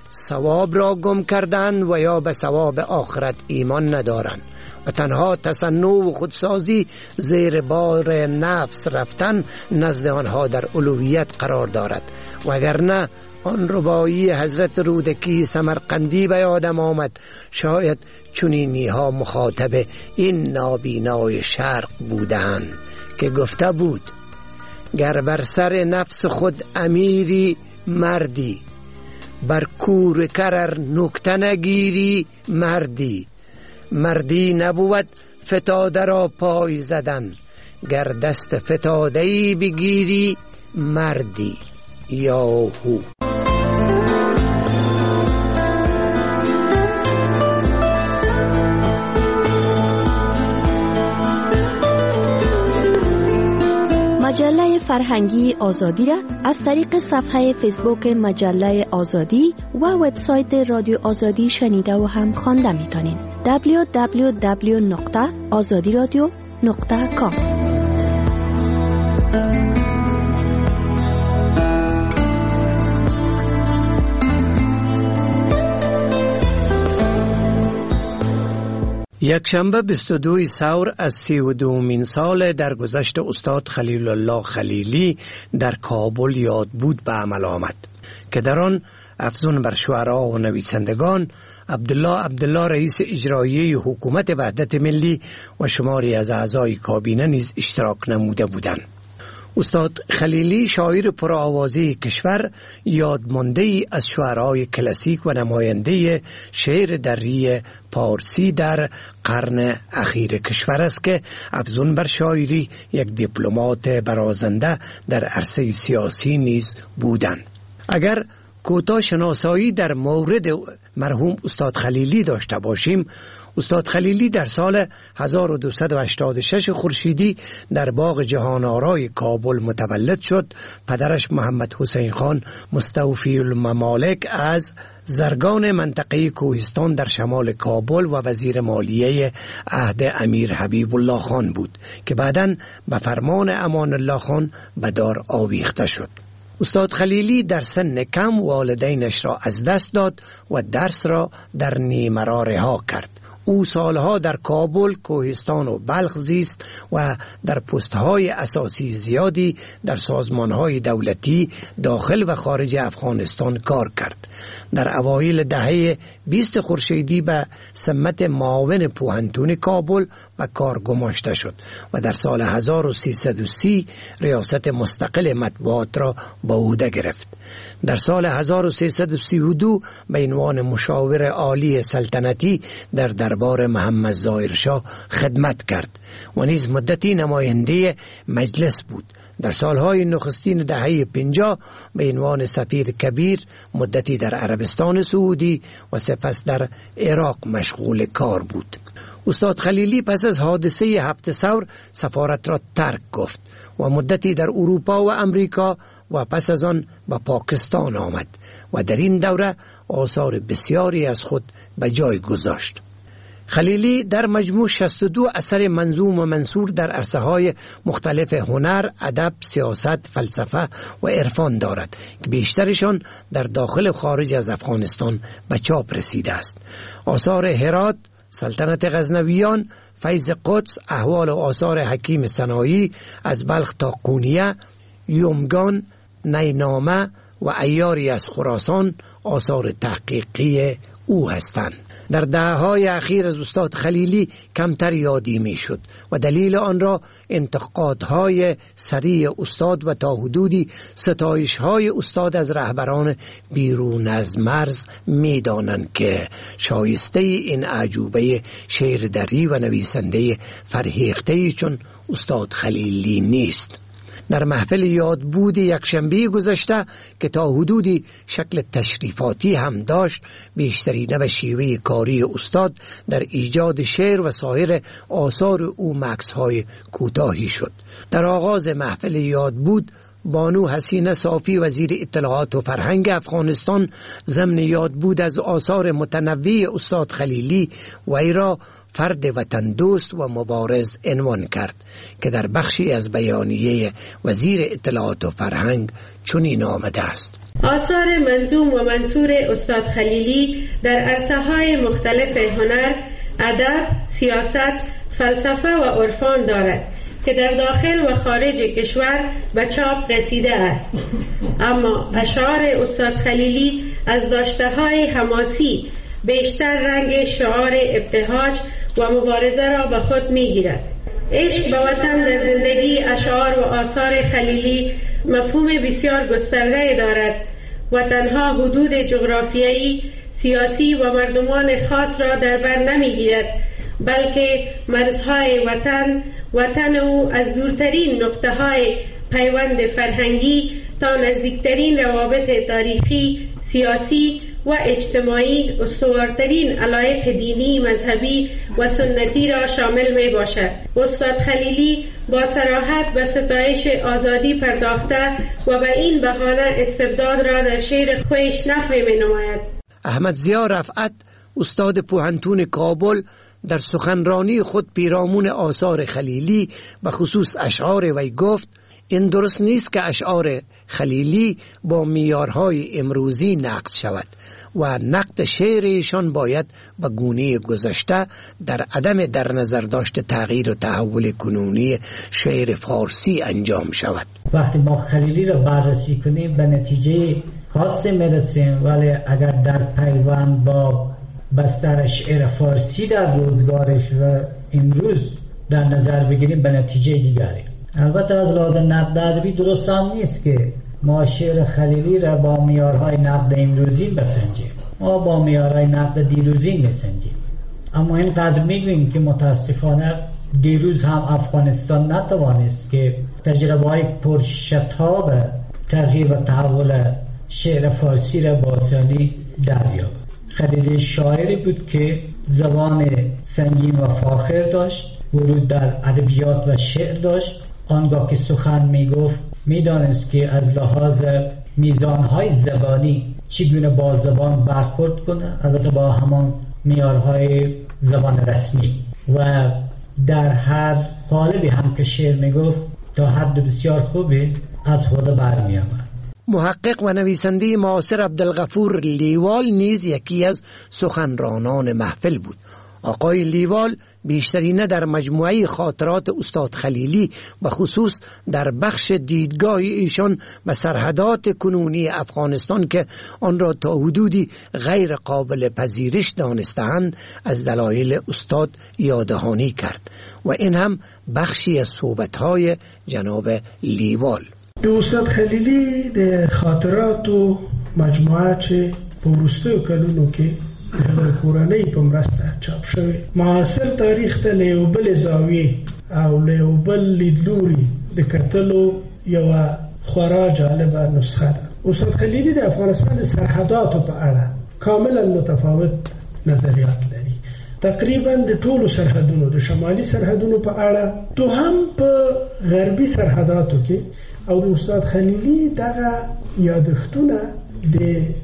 ثواب را گم کردن و یا به ثواب آخرت ایمان ندارن و تنها تصنع و خودسازی زیر بار نفس رفتن نزد آنها در الوهیت قرار دارد. وگرنه آن ربایی حضرت رودکی سمرقندی به یادم آمد، شاید چنینی ها مخاطب این نابینای شرق بودند که گفته بود گر بر سر نفس خود امیری مردی، بر کور کرر نکته نگیری مردی. مردی نبود فتاده را پای زدن، گر دست فتاده‌ای بگیری مردی. یاهو. مجله فرهنگی آزادی را از طریق صفحه فیسبوک مجله آزادی و وبسایت رادیو آزادی شنیده و هم خوانده میتونین. دبلیو دبلیو دبلیو نقطه آزادی رادیو نقطه کام. یک شنبه بیست و دوم ثور از سی و دومین سال درگذشت استاد خلیل الله خلیلی در کابل یاد بود به عمل آمد که در آن افزون بر شعرا و نویسندگان، عبدالله عبدالله رئیس اجرایی حکومت وحدت ملی و شماری از اعضای کابینه نیز اشتراک نموده بودند. استاد خلیلی شاعر پرآوازه کشور، یادمانده ای از شعرهای کلاسیک و نماینده شعر دری پارسی در قرن اخیر کشور است که افزون بر شاعری یک دیپلمات برازنده در عرصه سیاسی نیز بودند. اگر کوتاه شناسایی در مورد مرحوم استاد خلیلی داشته باشیم، استاد خلیلی در سال هزار و دویست و هشتاد و شش خورشیدی در باغ جهان آرای کابل متولد شد. پدرش محمد حسین خان مستوفی الممالک از زرگان منطقه کوهستان در شمال کابل و وزیر مالیه عهد امیر حبیب الله خان بود که بعداً به فرمان امان الله خان به دار آویخته شد. استاد خلیلی در سن کم والدینش را از دست داد و درس را در نیمرا رها کرد. او سالها در کابل، کوهستان و بلخ زیست و در پست‌های اساسی زیادی در سازمان‌های دولتی داخل و خارج افغانستان کار کرد. در اوایل دهه بیست خورشیدی به سمت معاون پوهنتون کابل و کار گماشته شد و در سال هزار و سیصد و سی ریاست مستقل مطبوعات را به عهده گرفت. در سال هزار و سیصد و سی و دو به عنوان مشاور عالی سلطنتی در دربار محمد ظاهر شاه خدمت کرد و نیز مدتی نماینده مجلس بود. در سالهای نخستین دهه پنجاه به عنوان سفیر کبیر مدتی در عربستان سعودی و سپس در عراق مشغول کار بود. استاد خلیلی پس از حادثه هفت ثور سفارت را ترک گفت و مدتی در اروپا و امریکا و پس از آن به پاکستان آمد و در این دوره آثار بسیاری از خود به جای گذاشت. خلیلی در مجموع شصت و دو اثر منظوم و منثور در عرصه‌های مختلف هنر، ادب، سیاست، فلسفه و عرفان دارد که بیشترشان در داخل و خارج از افغانستان به چاپ رسیده است. آثار هرات، سلطنت غزنویان، فیض قدس، احوال و آثار حکیم سنایی، از بلخ تا قونیه، یومگان، نینامه و ایاری از خراسان آثار تحقیقی او هستند. در دهه‌های اخیر از استاد خلیلی کمتر یادی می شد و دلیل آن را انتقادهای سریع استاد و تا حدودی ستایش‌های استاد از رهبران بیرون از مرز می دانند که شایسته این اعجوبه شعر دری و نویسنده فرهیخته چون استاد خلیلی نیست. در محفل یادبود یکشنبه گذشته که تا حدودی شکل تشریفاتی هم داشت، بیشترینه به شیوه کاری استاد در ایجاد شعر و سایر آثار او مکث‌های کوتاهی شد. در آغاز محفل یادبود بانو حسینه صافی وزیر اطلاعات و فرهنگ افغانستان ضمن یادبود از آثار متنوع استاد خلیلی وی را فرد وطن دوست و مبارز عنوان کرد که در بخشی از بیانیه وزیر اطلاعات و فرهنگ چنین آمده است: آثار منظوم و منثور استاد خلیلی در عرصه‌های مختلف هنر، ادب، سیاست، فلسفه و عرفان دارد که در داخل و خارج کشور به چاپ رسیده است. اما اشعار استاد خلیلی از داشته‌های حماسی بیشتر رنگ شعار ابتهاج و مبارزه را به خود می‌گیرد. عشق به وطن در زندگی اشعار و آثار خلیلی مفهوم بسیار گسترده دارد و تنها حدود جغرافیایی، سیاسی و مردمان خاص را در بر نمی‌گیرد، بلکه مرزهای وطن وطن او از دورترین نقطه‌های پیوند فرهنگی تا نزدیکترین روابط تاریخی، سیاسی و اجتماعی استوارترین علایق دینی، مذهبی و سنتی را شامل می باشد. استاد خلیلی با صراحت به ستایش آزادی پرداخته و به این بهانه استبداد را در شعر خودش نفی می نماید. احمد ضیا رفعت استاد پوهنتون کابل در سخنرانی خود پیرامون آثار خلیلی به خصوص اشعار وی گفت: این درست نیست که اشعار خلیلی با معیارهای امروزی نقد شود و نقد شعرشان باید به گونه گذشته در عدم در نظر داشت تغییر و تحول کنونی شعر فارسی انجام شود. وقتی ما خلیلی را بررسی کنیم به نتیجه خاصی میرسیم، ولی اگر در پیوند با بستر شعر فارسی در روزگارش و امروز در نظر بگیریم به نتیجه دیگری. البته از لحاظ نقد ادبی درست هم نیست که ما شعر خلیلی را با معیارهای نقد امروزی بسنجیم، ما با معیارهای نقد دیروزی میسنجیم. اما اینقدر میگوییم که متاسفانه دیروز هم افغانستان نتوانست که تجربه های پرشتاب تغییر و تحول شعر فارسی را با آسانی دریافت. خلیلی شاعری بود که زبان سنگین و فاخر داشت، ورود در ادبیات و شعر داشت. آنگاه که سخن میگفت میدانست که از لحاظ میزانهای زبانی چگونه با زبان برخورد کنه، البته با همان معیارهای زبان رسمی، و در هر قالبی هم که شعر میگفت تا حد بسیار خوبی از خود برمی آمد. محقق و نویسنده معاصر عبدالغفور لیوال نیز یکی از سخنرانان محفل بود. آقای لیوال بیشترینه در مجموعه خاطرات استاد خلیلی و خصوص در بخش دیدگاه ایشان به سرحدات کنونی افغانستان که آن را تا حدودی غیر قابل پذیرش دانستند از دلایل استاد یاددهانی کرد و این هم بخشی از صحبت‌های جناب لیوال. استاد خلیلی در خاطرات و مجموعه چه پورسته کلونو که کورانه په مرسته چاپ شوی معاصر تاریخ ته له بل زاویه او له بل لیدلوري د کتلو یو خورا جالبه نسخه ده. استاد خلیلی د افغانستان سرحداتو په اړه کاملا متفاوت نظریات لري. تقریبا د ټولو سرحدونو د شمالي سرحدونو په اړه تو هم په غربي سرحداتو کې او د استاد خلیلی دغه یادښتونه د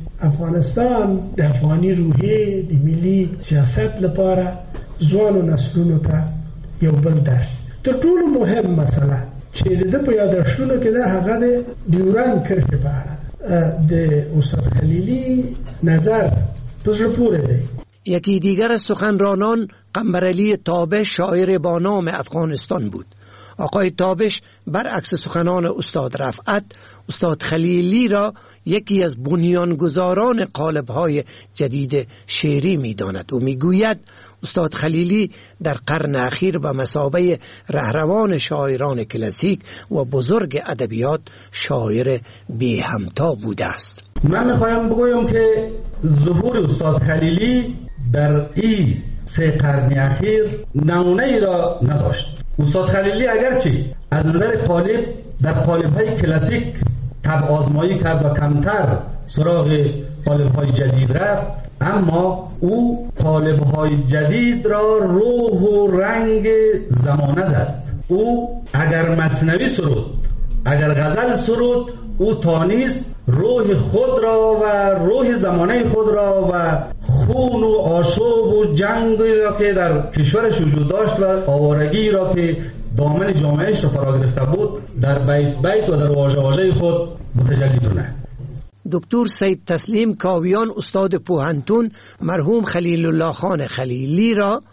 افغانستان د افغاني روحیې د ملي سیاست لپاره ځوانو نسلونو ته یو بل درس. تر ټولو مهم مسله چې د په یادښتونو کې ده هغه د ډیورند کرښې په اړه د استاد خلیلی نظر په زړه پورې دی. یکی دیگر از سخنرانان قنبرعلی تابش شاعر با نام افغانستان بود. آقای تابش برعکس سخنان استاد رفعت استاد خلیلی را یکی از بنیانگذاران قالب‌های جدید شعری می‌داند و می‌گوید استاد خلیلی در قرن اخیر به مثابه رهروان شاعران کلاسیک و بزرگ ادبیات شاعر بی همتا بوده است. من می‌خواهم بگویم که ظهور استاد خلیلی در این سه قرن اخیر نمونه‌ای را نداشت. استاد خلیلی اگرچه از نظر قالب در قالب‌های کلاسیک طبع آزمایی کرد و کمتر سراغ قالب‌های جدید رفت، اما او قالب‌های جدید را روح و رنگ زمانه زد. او اگر مثنوی سرود، اگر غزل سرود، او تانیست روح خود را و روح زمانه خود را و خون و آشوب و جنگی را که در کشورش وجود داشت و آوارگی را که دامن جامعهش را فرا گرفته بود در بیت بیت و در واژه واژه خود متجلی دونه. دکتر سید تسلیم کاویان استاد پوهنتون مرحوم خلیل الله خان خلیلی را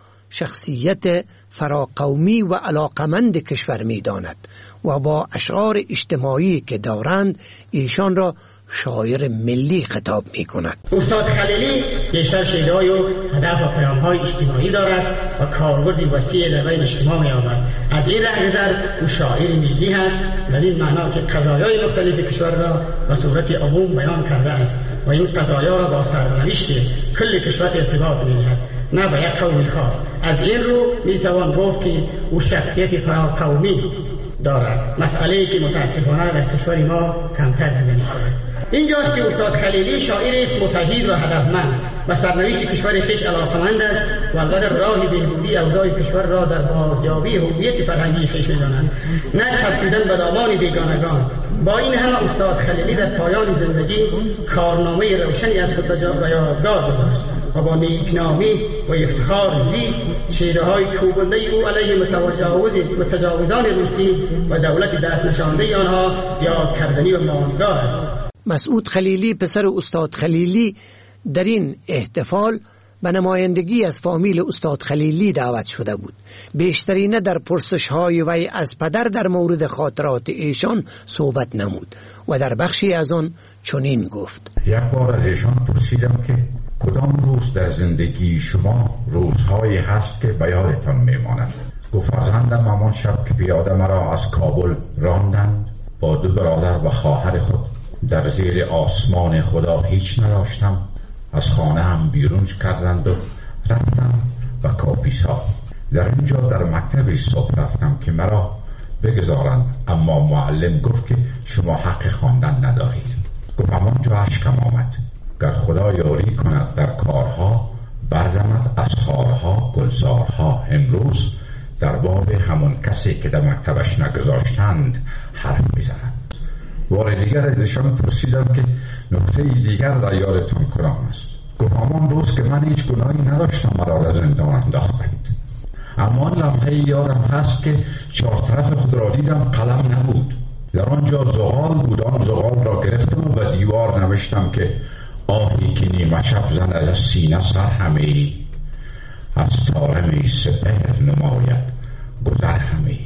شخصیت فراقومی و علاقمند کشور می داند و با اشعار اجتماعی که دارند ایشان را شاعر ملی خطاب می کند. استاد خلیلی بیشتر شیدای و هدف و پیام‌های اجتماعی دارد و کاربردی وسیع در بین اجتماع می آورد. از این نظر او شاعر ملی هست و این معنا که قضایای مختلف کشور را به صورت عموم بیان کرده است و این قضایا را با سرنوشت کل کشور ارتباط می دهد، نه به یک قوم خاص. از این رو می توان گفت که او شخصیت فراقومی دارد، مسئله ای که متاسفانه در کشور ما کمتر دیده می‌شود. اینجاست که استاد خلیلی شاعر است متحد و هدفمند و سرنوشت کشور خویش علاقه‌مند است و البته راه بهبودی اوضاع کشور را در بازیابی هویت فرهنگی خویش می‌داند، نه چسبیدن به دامان بیگانگان. با این همه استاد خلیلی در پایان زندگی کارنامه روشنی از خود به یادگار گذاشت و با نیکنامی و افتخار زیست شعرهای کوبنده او علیه متجاوز متجاوزان روسی و دولت دست نشانده آنها یاد کردنی و ماندگار است. مسعود خلیلی پسر استاد خلیلی در این احتفال به نمایندگی از فامیل استاد خلیلی دعوت شده بود. بیشترینه در پرسش های وی از پدر در مورد خاطرات ایشان صحبت نمود و در بخشی از آن چنین گفت: یک بار از ایشان پرسیدم که کدام روز در زندگی شما روزهایی هست که به یادتان میماند؟ گفت فرزندم همان شب که پیاده مرا از کابل راندند با دو برادر و خواهر خود در زیر آسمان خدا هیچ نداشتم، از خانه هم بیرون کردند و رفتم و کاپیسا. در اینجا در مکتبی صبح رفتم که مرا بگذارند، اما معلم گفت که شما حق خواندن ندارید. گفت همانجا اشکم آمد. گر خدا یاری کند در کارها، برزند از خارها گلزارها. امروز در باب همون کسی که در مکتبش نگذاشتند حرف میزنند. بار دیگر از ایشان پرسیدم که نکته دیگر را یادتون کدام است؟ گفت همان روز که من هیچ گناهی نداشتم مرا در زندان انداختند. اما لمحه یادم هست که چهار طرف خود را دیدم، قلم نبود. در آنجا زغال بود. آن زغال را گرفتم و به دیوار نوشتم که آهی که نیمه شب زند از سینه سر همه، از طارم سپهر نماید گذر همه.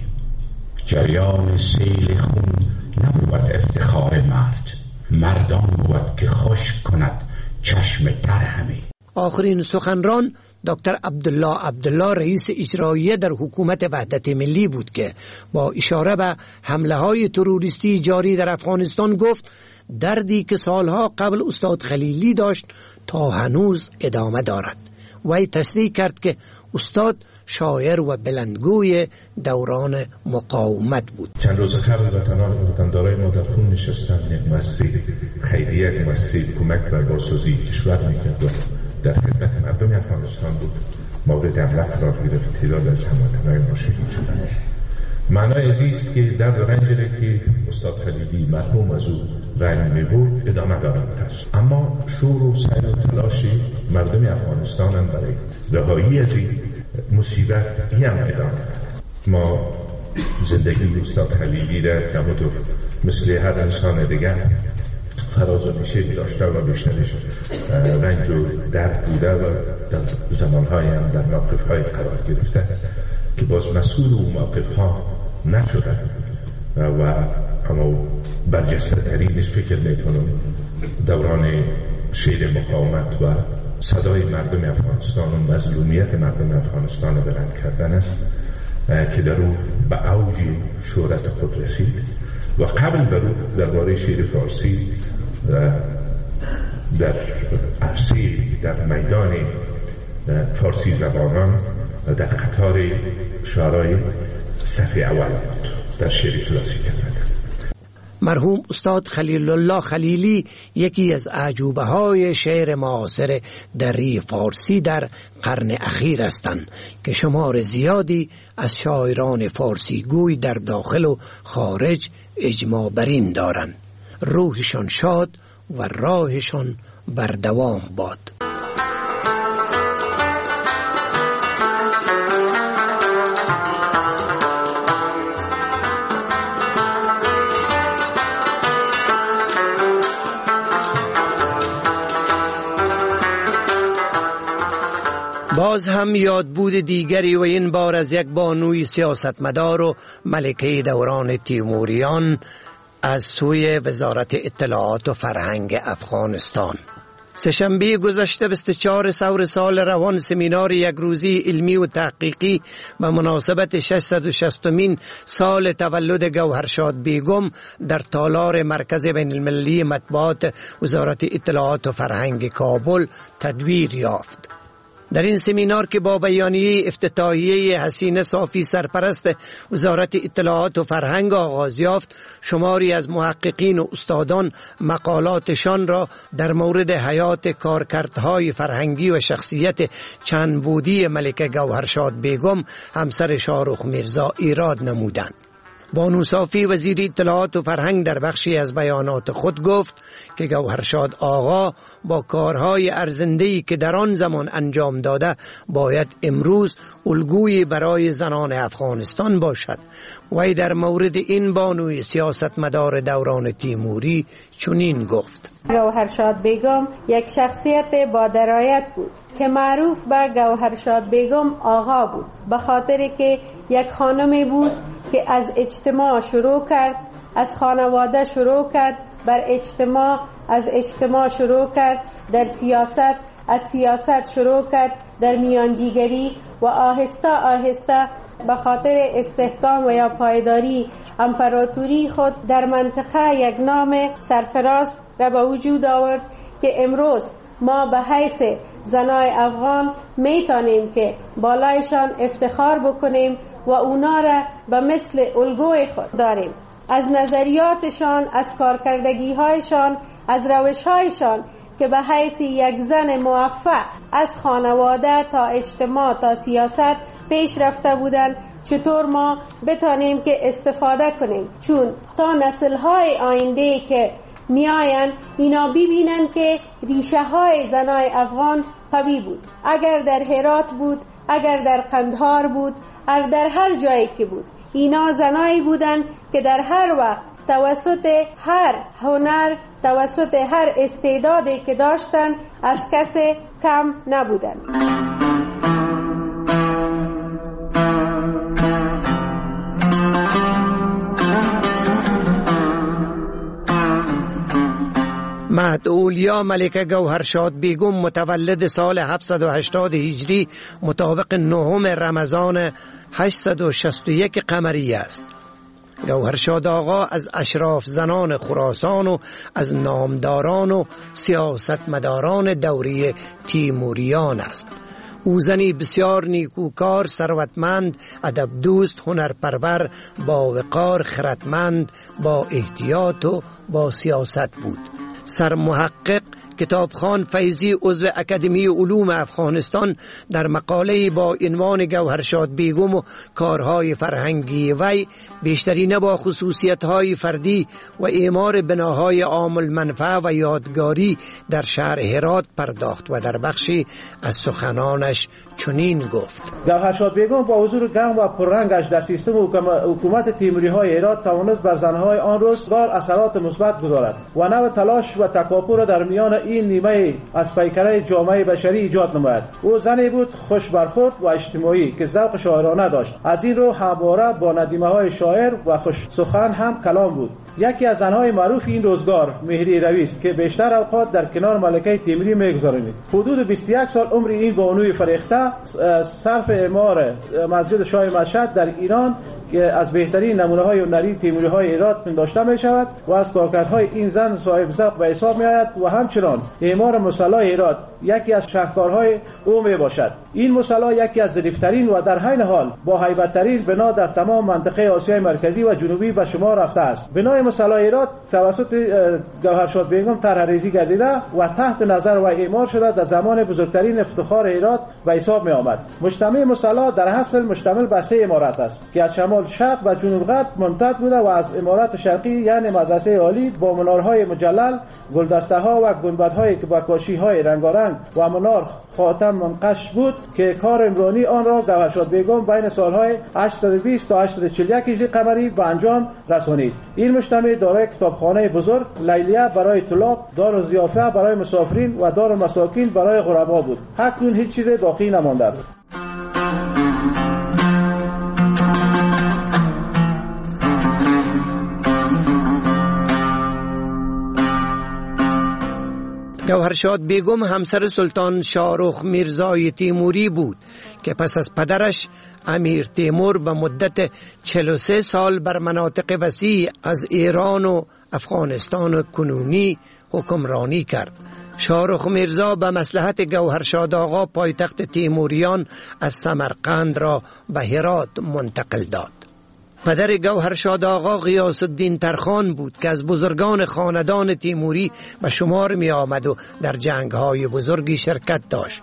جریان سیل خون نبود افتخار مرد، مردان بود که خوش کند چشم تر همه. آخرین سخنران دکتر عبدالله عبدالله رئیس اجرایی در حکومت وحدت ملی بود که با اشاره به حمله های تروریستی جاری در افغانستان گفت دردی که سالها قبل استاد خلیلی داشت تا هنوز ادامه دارد. وی تصریح کرد که استاد شاعر و بلندگوی دوران مقاومت بود. چند روز قبل وطنان وطندارای ما در خون نشستند. یک مسجد خیریه، یک مسجد کمک و بازسازی کشور میکرد و در خدمت مردم افغانستان بود. مورد حمله قرار گرفت. تعداد از هموطنان ما شهید شدند. معنای ازیست که در رنجی که استاد خلیلی مرحوم از او رنج میبود ادامه دارند است. اما شور و سعی و تلاشی مردم افغانستان هم برای رهایی از این مصیبت هم ادامه دارد. ما زندگی استاد خلیلی را که مثل هر انسان دیگر فراز و نشیب داشته و بیشترش رنج و درد بوده و در زمانهای هم در موقفهای قرار گرفته که باز مسئول و موقفها نشده و اما برجسته ترینش فکر میکنم دوران شیر مقاومت و صدای مردم افغانستان و مظلومیت مردم افغانستان رو بلند کردن است که در او به اوج شهرت خود رسید و قبل بر او درباره شیر فارسی در افسیر در میدان فارسی زبانان در قطار شعرهای صف اول بود در شعر کلاسیک کردن. مرحوم استاد خلیل الله خلیلی یکی از اعجوبه های شعر معاصر دری فارسی در قرن اخیر هستند که شمار زیادی از شاعران فارسی گوی در داخل و خارج اجماع بر این دارند. روحشان شاد و راهشان بر دوام باد. باز هم یادبود دیگری و این بار از یک بانوی سیاستمدار و ملکه دوران تیموریان از سوی وزارت اطلاعات و فرهنگ افغانستان. سه‌شنبه گذشته بیست و چهار سور سال روان سمینار یک روزی علمی و تحقیقی به مناسبت ششصد و شصتمین سال تولد گوهرشاد بیگم در تالار مرکز بین المللی مطبوعات وزارت اطلاعات و فرهنگ کابل تدویر یافت. در این سمینار که با بیانیه افتتاحیه حسینه صافی سرپرست وزارت اطلاعات و فرهنگ آغاز یافت، شماری از محققین و استادان مقالاتشان را در مورد حیات کارکردهای فرهنگی و شخصیت چند بودی ملکه گوهرشاد بیگم همسر شاهرخ میرزا ایراد نمودند. بانو صافی وزیر اطلاعات و فرهنگ در بخشی از بیانات خود گفت که گوهرشاد آقا با کارهای ارزنده‌ای که در آن زمان انجام داده باید امروز الگویی برای زنان افغانستان باشد. وی در مورد این بانوی سیاستمدار دوران تیموری چنین گفت: گوهرشاد بیگم یک شخصیت با درایت بود که معروف به گوهرشاد بیگم آقا بود، به خاطر که یک خانمی بود که از اجتماع شروع کرد، از خانواده شروع کرد، بر اجتماع، از اجتماع شروع کرد، در سیاست، از سیاست شروع کرد، در میانجیگری و آهسته آهسته به خاطر استحکام و یا پایداری امپراتوری خود در منطقه یک نام سرفراز را به وجود آورد که امروز ما به حیث زنای افغان میتونیم که بالایشان افتخار بکنیم و اونا را به مثل الگوی خود داریم. از نظریاتشان، از کارکردگی هایشان، از روش هایشان که به حیث یک زن موفق از خانواده تا اجتماع تا سیاست پیش رفته بودن، چطور ما بتانیم که استفاده کنیم، چون تا نسل های آینده که میاین اینا ببینن که ریشه های زنای افغان قوی بود. اگر در هرات بود، اگر در قندهار بود، اگر در هر جایی که بود، اینا زنایی بودن که در هر وقت توسط هر هنر، توسط هر استعدادی که داشتن از کسی کم نبودن. مهداولیا ملکه گوهرشاد بیگم متولد سال هفتصد و هشتاد هجری مطابق نهم رمضان هشتصد و شصت و یک قمری است. گوهرشاد آقا از اشراف زنان خراسان و از نامداران و سیاستمداران دوره تیموریان است. او زنی بسیار نیکوکار، ثروتمند، ادب دوست، هنرپرور، با وقار، خردمند، با احتیاط و با سیاست بود. سرمحقق کتابخوان فیضی عضو اکادمی علوم افغانستان در مقاله با عنوان گوهرشاد بیگم و کارهای فرهنگی وی بیشترین با خصوصیت‌های فردی و اعمار بناهای عام المنفعه و یادگاری در شهر هرات پرداخت و در بخشی از سخنانش چنین گفت: گوهرشاد بیگم با حضور گرم و پررنگش در سیستم حکومت تیموری‌های هرات توانست بر زنهای آن روزگار اثرات مثبت گذارد و نوع تلاش و تکاپو را در میان این نیمه از پیکره جامعه بشری ایجاد نماید. او زنی بود خوش برخورد و اجتماعی که ذوق شاعرانه داشت. از این رو همواره با ندیمه های شاعر و خوش سخن هم کلام بود. یکی از زنهای معروف این روزگار مهری روی است که بیشتر اوقات در کنار ملکه تیموری می‌گذرانید. حدود بیست و یک سال عمر این بانوی فریخته صرف اعمار مسجد شاه مشهد در ایران که از بهترین نمونه‌های هنری تیموری‌های هرات پنداشته می‌شود و از کارکردهای این زن صاحب ذوق به حساب می‌آید و همچنان اعمار مصلی هرات یکی از شاهکارهای او میباشد. این مصلی یکی از ظریف‌ترین و در عین حال با هیبت‌ترین بنا در تمام منطقه آسیای مرکزی و جنوبی به شمار رفته است. بنای مصلی هرات توسط گوهرشاد بیگم طرح‌ریزی گردیده و تحت نظر و اعمار شده در زمان بزرگترین افتخار هرات به حساب می‌آمد. مجتمع مصلی در اصل مشتمل بر سه عمارت است که از شمال شرق و جنوب غرب ممتد بوده و از عمارت شرقی یعنی مدرسه عالی با منارهای مجلل، گلدسته‌ها و گنبدهای که با کاشی‌های رنگارنگ و منار خاتم منقش بود که کار عمرانی آن را گوهرشاد بیگم بین سالهای هشتصد و بیست تا هشتصد و چهل و یک هجری قمری به انجام رسانید. این مجتمع دارای کتابخانه بزرگ، لیلیه برای طلاب، دار ضیافه برای مسافرین و دار مساکین برای غربا بود. اکنون هیچ چیز باقی نمانده است. گوهرشاد بیگم همسر سلطان شاهرخ میرزای تیموری بود که پس از پدرش امیر تیمور به مدت چهل و سه سال بر مناطق وسیع از ایران و افغانستان کنونی حکمرانی کرد. شاهرخ میرزا به مصلحت گوهرشاد آقا پایتخت تیموریان از سمرقند را به هرات منتقل داد. پدر گوهرشاد آقا غیاث الدین ترخان بود که از بزرگان خاندان تیموری به شمار می آمد و در جنگ‌های بزرگی شرکت داشت.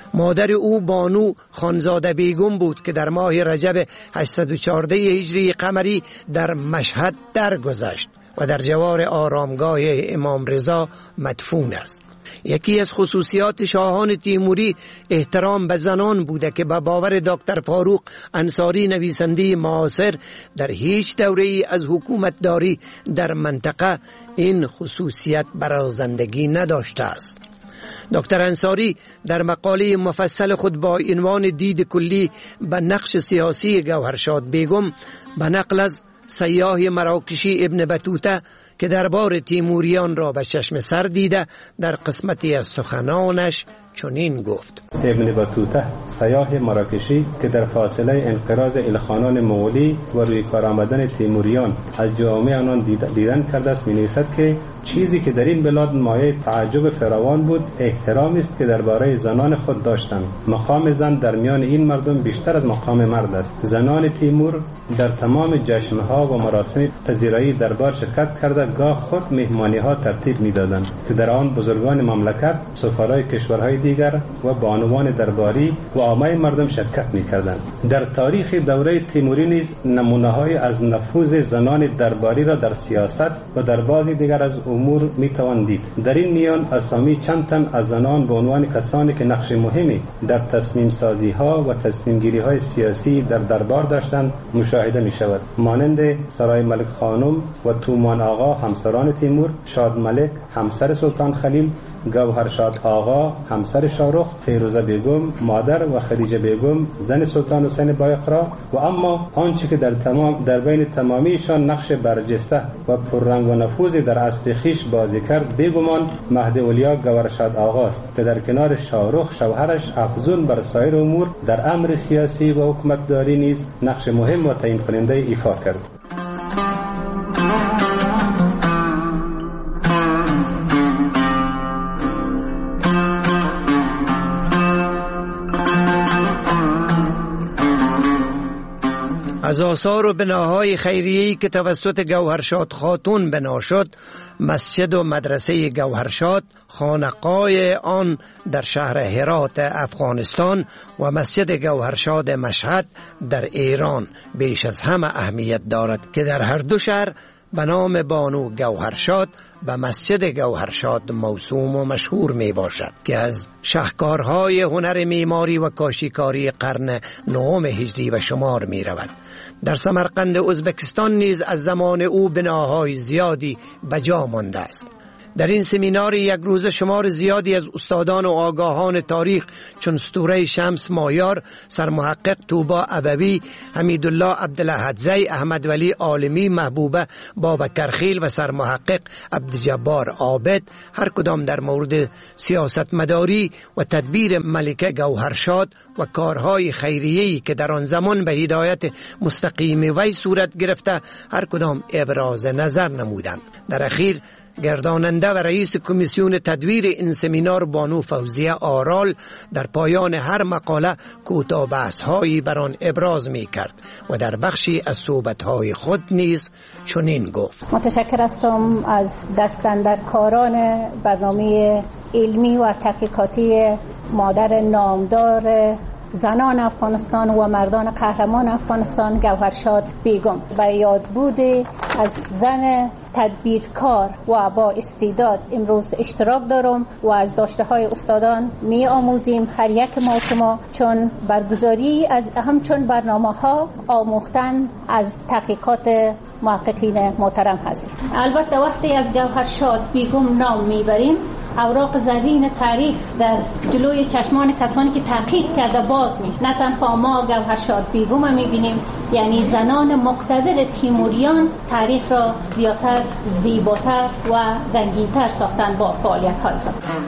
مادر او بانو خانزاده بیگم بود که در ماه رجب هشتصد و چهارده هجری قمری در مشهد درگذشت و در جوار آرامگاه امام رضا مدفون است. یکی از خصوصیات شاهان تیموری احترام به زنان بوده که به باور دکتر فاروق انصاری نویسنده معاصر در هیچ دوره‌ای از حکومتداری در منطقه این خصوصیت برازندگی نداشته است. دکتر انصاری در مقاله مفصل خود با عنوان دید کلی به نقش سیاسی گوهرشاد بیگم به نقل از سیاح مراکشی ابن بطوطه که دربار تیموریان را به چشم سر دیده در قسمتی از سخنانش چنین گفت: ابن بطوطه سیاح مراکشی که در فاصله انقراض الخانان مغولی و روی کار آمدن تیموریان از جامعه آنان دیدن کرده است می‌نویسد که چیزی که در این بلاد مایه تعجب فراوان بود احترامی است که درباره زنان خود داشتند. مقام زن در میان این مردم بیشتر از مقام مرد است. زنان تیمور در تمام جشن‌ها و مراسم پذیرایی دربار شرکت کرده گاه خود مهمانی‌ها ترتیب می‌دادند که در آن بزرگان مملکت، سفرای کشورهای دیگر و بانوان درباری و عامه مردم شرکت می‌کردند. در تاریخ دوره تیموری نیز نمونه‌های از نفوذ زنان درباری را در سیاست و در بعضی دیگر از امور می‌توان دید. در این میان اسامی چند تن از زنان به عنوان کسانی که نقش مهمی در تصمیم سازی‌ها و تصمیم گیری‌های سیاسی در دربار داشتند مشاهده می‌شود، مانند سرای ملک خانم و تومان آقا همسران تیمور، شاد ملک همسر سلطان خلیل، گوهرشاد آقا همسر شاهرخ، فیروزه بیگم مادر و خدیجه بیگم زن سلطان حسین بایقرا. و اما آنچه که در تمام در بین تمامیشان نقش برجسته و پررنگ و نفوذی در اصل خویش بازی کرد بیگمان مهدی اولیا گوهرشاد آقا است که در کنار شاهرخ شوهرش افزون بر سایر امور در امر سیاسی و حکومتداری نیز نقش مهم و تعیین کننده ایفا کرد. از آثار و بناهای خیریه‌ای که توسط گوهرشاد خاتون بنا شد، مسجد و مدرسه گوهرشاد، خانقاه آن در شهر هرات افغانستان و مسجد گوهرشاد مشهد در ایران بیش از همه اهمیت دارد که در هر دو شهر به نام بانو گوهرشاد به مسجد گوهرشاد موسوم و مشهور می باشد که از شاهکارهای هنر معماری و کاشیکاری قرن نهم هجری و شمار می رود. در سمرقند ازبکستان نیز از زمان او بناهای زیادی به جا مانده است. در این سمینار یک روزه شمار زیادی از استادان و آگاهان تاریخ چون اسطوره شمس مایار، سرمحقق توبا ابوی، حمیدالله عبدالحدزی، احمد ولی عالمی، محبوبه بابکرخیل و سرمحقق عبدالجبار عابد هر کدام در مورد سیاست مداری و تدبیر ملکه گوهرشاد و کارهای خیریه‌ای که در آن زمان به هدایت مستقیم وی صورت گرفته هر کدام ابراز نظر نمودند. در اخیر گرداننده و رئیس کمیسیون تدویر این سمینار بانو فوزیه آرال در پایان هر مقاله کوتاه بحث‌هایی بر آن ابراز می‌کرد و در بخشی از صحبت‌های خود نیز چنین گفت: متشکر هستم از دستاندرکاران برنامه علمی و تحقیقاتی مادر نامدار زنان افغانستان و مردان قهرمان افغانستان گوهرشاد بیگم و یادبود از زن تدبیرکار و با استعداد امروز اشتراک دارم و از داشته های استادان می آموزیم هر یک ما شما، چون برگزاری از همچون برنامه ها آموختن از تحقیقات محققین محترم هست. البته وقتی از گوهرشاد بیگم نام میبریم اوراق زرین تاریخ در جلوی چشمان کسانی که تحقیق کرده باز میشه. نه تنها ما گوهرشاد بیگم میبینیم، یعنی زنان مقتدر تیموریان تاریخ را زیادتر، زیباتر و رنگینتر ساختن با فعالیت های خود.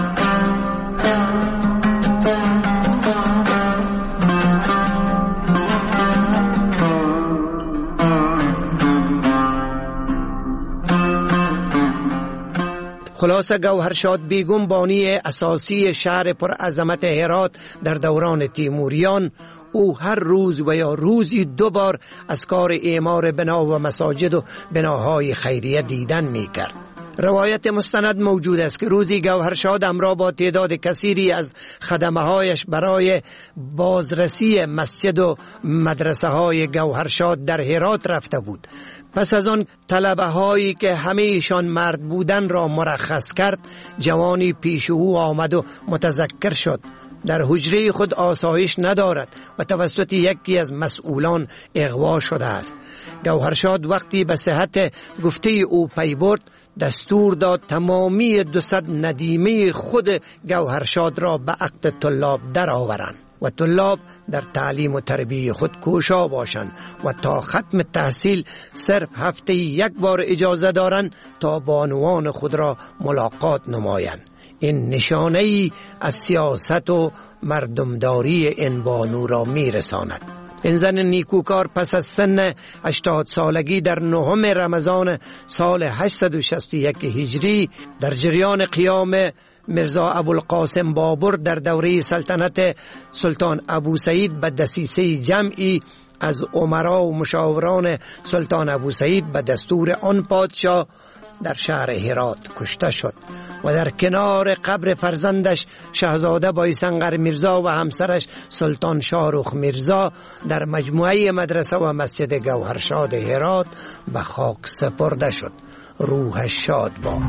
خلاصه گوهرشاد بیگم بانی اساسی شهر پر عظمت هرات در دوران تیموریان، او هر روز و یا روزی دو بار از کار اعمار بنا و مساجد و بناهای خیریه دیدن می کرد. روایت مستند موجود است که روزی گوهرشاد همراه با تعداد کثیری از خدمه‌هایش برای بازرسی مسجد و مدرسه های گوهرشاد در هرات رفته بود. پس از آن طلبه هایی که همه ایشان مرد بودن را مرخص کرد، جوانی پیش او آمد و متذکر شد در حجره خود آسایش ندارد و توسط یکی از مسئولان اغوا شده است. گوهرشاد وقتی به صحت گفته او پی برد، دستور داد تمامی دوصد ندیمه خود گوهرشاد را به عقد طلاب در آورند و طلاب در تعلیم و تربیه خود کوشا باشند و تا ختم تحصیل صرف هفته یک بار اجازه دارند تا بانوان خود را ملاقات نمایند. این نشانه ای از سیاست و مردمداری این بانو را می رساند. این زن نیکوکار پس از سن هشتاد سالگی در نهم رمضان سال هشتصد و شصت و یک هجری در جریان قیام مرزا ابوالقاسم بابر در دوره سلطنت سلطان ابو سعید به دسیسه جمعی از امرا و مشاوران سلطان ابو سعید به دستور آن پادشاه در شهر هرات کشته شد و در کنار قبر فرزندش شاهزاده بایسنگر میرزا و همسرش سلطان شاهرخ میرزا در مجموعه مدرسه و مسجد گوهرشاد هرات به خاک سپرده شد. روحش شاد باد.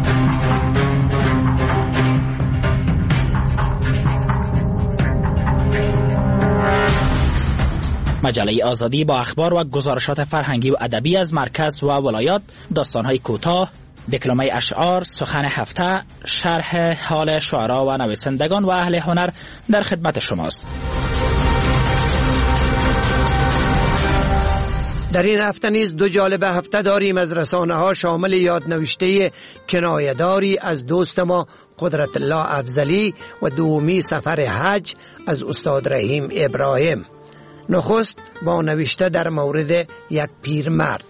مجله آزادی با اخبار و گزارشات فرهنگی و ادبی از مرکز و ولایات، داستان‌های کوتاه، دکلمه اشعار، سخن هفته، شرح حال شعرا و نویسندگان و اهل هنر در خدمت شماست. در این هفته نیز دو جالب هفته داریم از رسانه ها، شامل یادنوشته کنایه‌داری از دوست ما قدرت الله افضلی و دومی سفر حج از استاد رحیم ابراهیم. نخست با نوشته در مورد یک پیرمرد.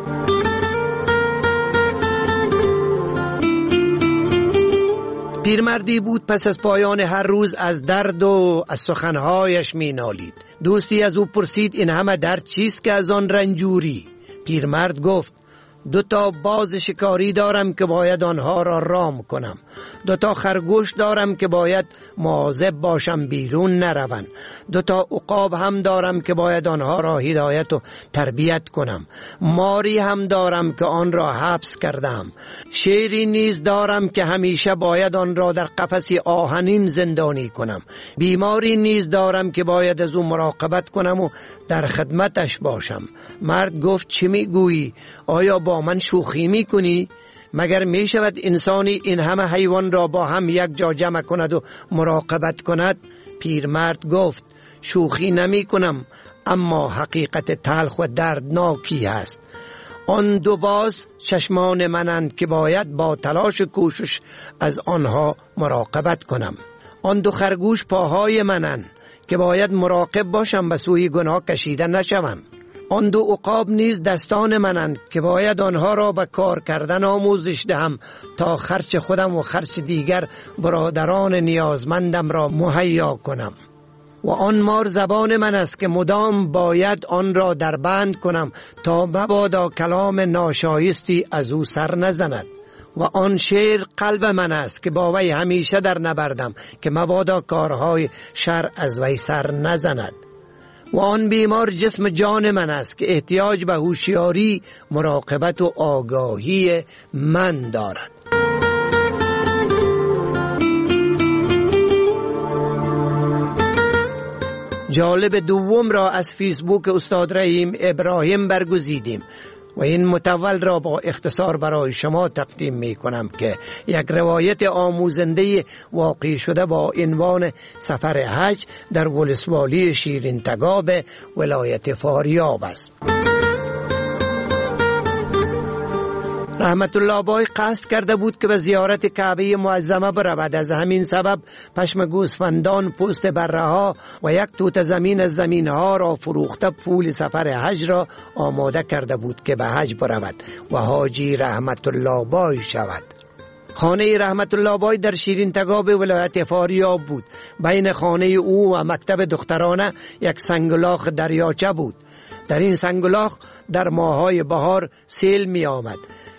پیرمردی بود پس از پایان هر روز از درد و از سخنهایش می نالید. دوستی از او پرسید این همه درد چیست که از آن رنجوری؟ پیرمرد گفت دو تا باز شکاری دارم که باید آنها را رام کنم. دو تا خرگوش دارم که باید مواظب باشم بیرون نروند. دو تا عقاب هم دارم که باید آنها را هدایت و تربیت کنم. ماری هم دارم که آن را حبس کردم. شیری نیز دارم که همیشه باید آن را در قفسی آهنین زندانی کنم. بیماری نیز دارم که باید از او مراقبت کنم و در خدمتش باشم. مرد گفت چی میگویی؟ آیا با من شوخی میکنی؟ مگر می شود انسانی این همه حیوان را با هم یک جا جمع کند و مراقبت کند؟ پیرمرد گفت شوخی نمی کنم، اما حقیقت تلخ و دردناکی هست. آن دو باز چشمان منند که باید با تلاش و کوشش از آنها مراقبت کنم. آن دو خرگوش پاهای منند که باید مراقب باشم به سوی گناه کشیده نشوم. آن دو عقاب نیز دستان منند که باید آنها را به کار کردن آموزش دهم تا خرچ خودم و خرچ دیگر برادران نیازمندم را مهیا کنم. و آن مار زبان من است که مدام باید آن را در بند کنم تا مبادا کلام ناشایستی از او سر نزند. و آن شیر قلب من است که با وی همیشه در نبردم که مبادا کارهای شر از وی سر نزند. و آن بیمار جسم جان من است که احتیاج به هوشیاری، مراقبت و آگاهی من دارد. جالب دوم را از فیسبوک استاد رحیم ابراهیم برگزیدیم و این متول را با اختصار برای شما تقدیم می کنم که یک روایت آموزنده واقع شده با عنوان سفر حج در ولسوالی شیرین تگاب ولایت فاریاب است. رحمت الله بای قصد کرده بود که به زیارت کعبه معظمه برود. از همین سبب پشم گوسفندان، پوست بره ها و یک توت زمین از زمین ها را فروخته پول سفر حج را آماده کرده بود که به حج برود و حاجی رحمت الله بای شود. خانه رحمت الله بای در شیرین تگاب ولایت فاریاب بود. بین خانه او و مکتب دخترانه یک سنگلاخ دریاچه بود. در این سنگلاخ در ماهای بهار سیل می آمد.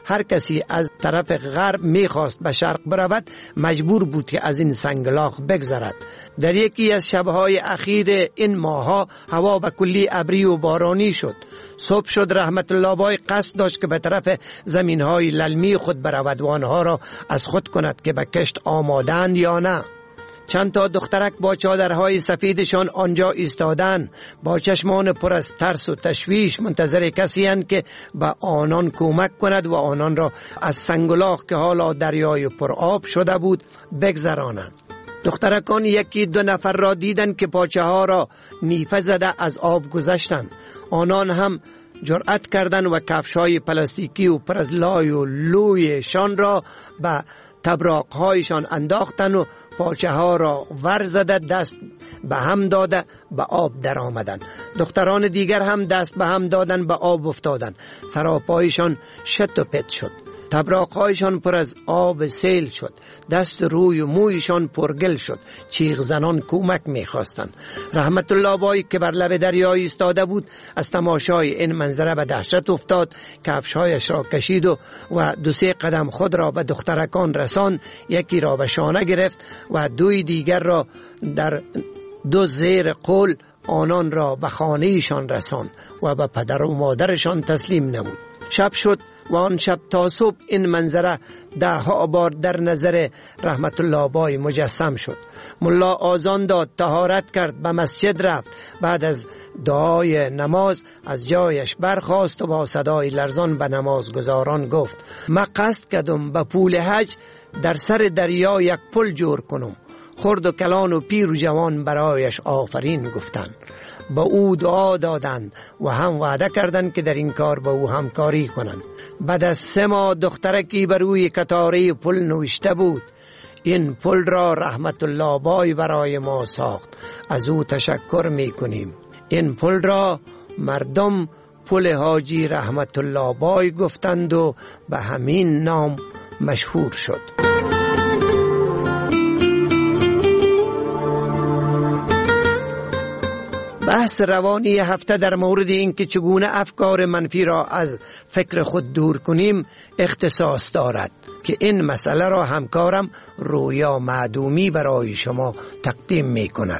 هر کسی از طرف غرب میخواست به شرق برود مجبور بود که از این سنگلاخ بگذرد. در یکی از شبهای اخیر این ماها هوا به کلی ابری و بارانی شد. صبح شد رحمت الله بای قصد داشت که به طرف زمینهای للمی خود برود و آنها را از خود کند که به کشت آمادند یا نه. چند تا دخترک با چادرهای سفیدشان آنجا ایستادند، با چشمان پر از ترس و تشویش منتظر کسی اند که به آنان کمک کند و آنان را از سنگلاخ که حالا دریای پر آب شده بود بگذرانند. دخترکان یکی دو نفر را دیدند که پاچه ها را نیفه زده از آب گذشتند. آنان هم جرأت کردند و کفش‌های پلاستیکی و پر از لای و لویشان را به تبراق‌هایشان انداختند و پاچه ها را ور زده دست به هم داده به آب در آمدند. دختران دیگر هم دست به هم دادن به آب افتادند. سراپایشان شت و پت شد. تبراق‌هایشان پر از آب سیل شد. دست روی و مویشان پرگل شد. چیغ زنان کمک می‌خواستند. رحمت الله بای که بر لب دریا ایستاده بود از تماشای این منظره به دهشت افتاد. کفش‌هایش را کشید و, و دو سه قدم خود را به دخترکان رساند. یکی را به شانه گرفت و دوی دیگر را در دو زیر قول آنان را به خانه‌شان رساند و به پدر و مادرشان تسلیم نمود. شب شد و آن شب تا صبح این منظره ده ها بار در نظر رحمت الله بای مجسم شد. ملا آذان داد، طهارت کرد، به مسجد رفت. بعد از دعای نماز از جایش برخاست و با صدای لرزان به نمازگزاران گفت: ما قصد کردم به پول حج در سر دریا یک پل جور کنم. خرد و کلان و پیر و جوان برایش آفرین گفتند. با او دعا دادند و هم وعده کردند که در این کار با او همکاری کنند. بعد از سه ماه دخترکی بر روی کتاره پل نوشته بود: این پل را رحمت الله بای برای ما ساخت، از او تشکر می کنیم. این پل را مردم پل حاجی رحمت الله بای گفتند و به همین نام مشهور شد. بحث روانی هفته در مورد این که چگونه افکار منفی را از فکر خود دور کنیم اختصاص دارد که این مسئله را همکارم رویا معدومی برای شما تقدیم می کند.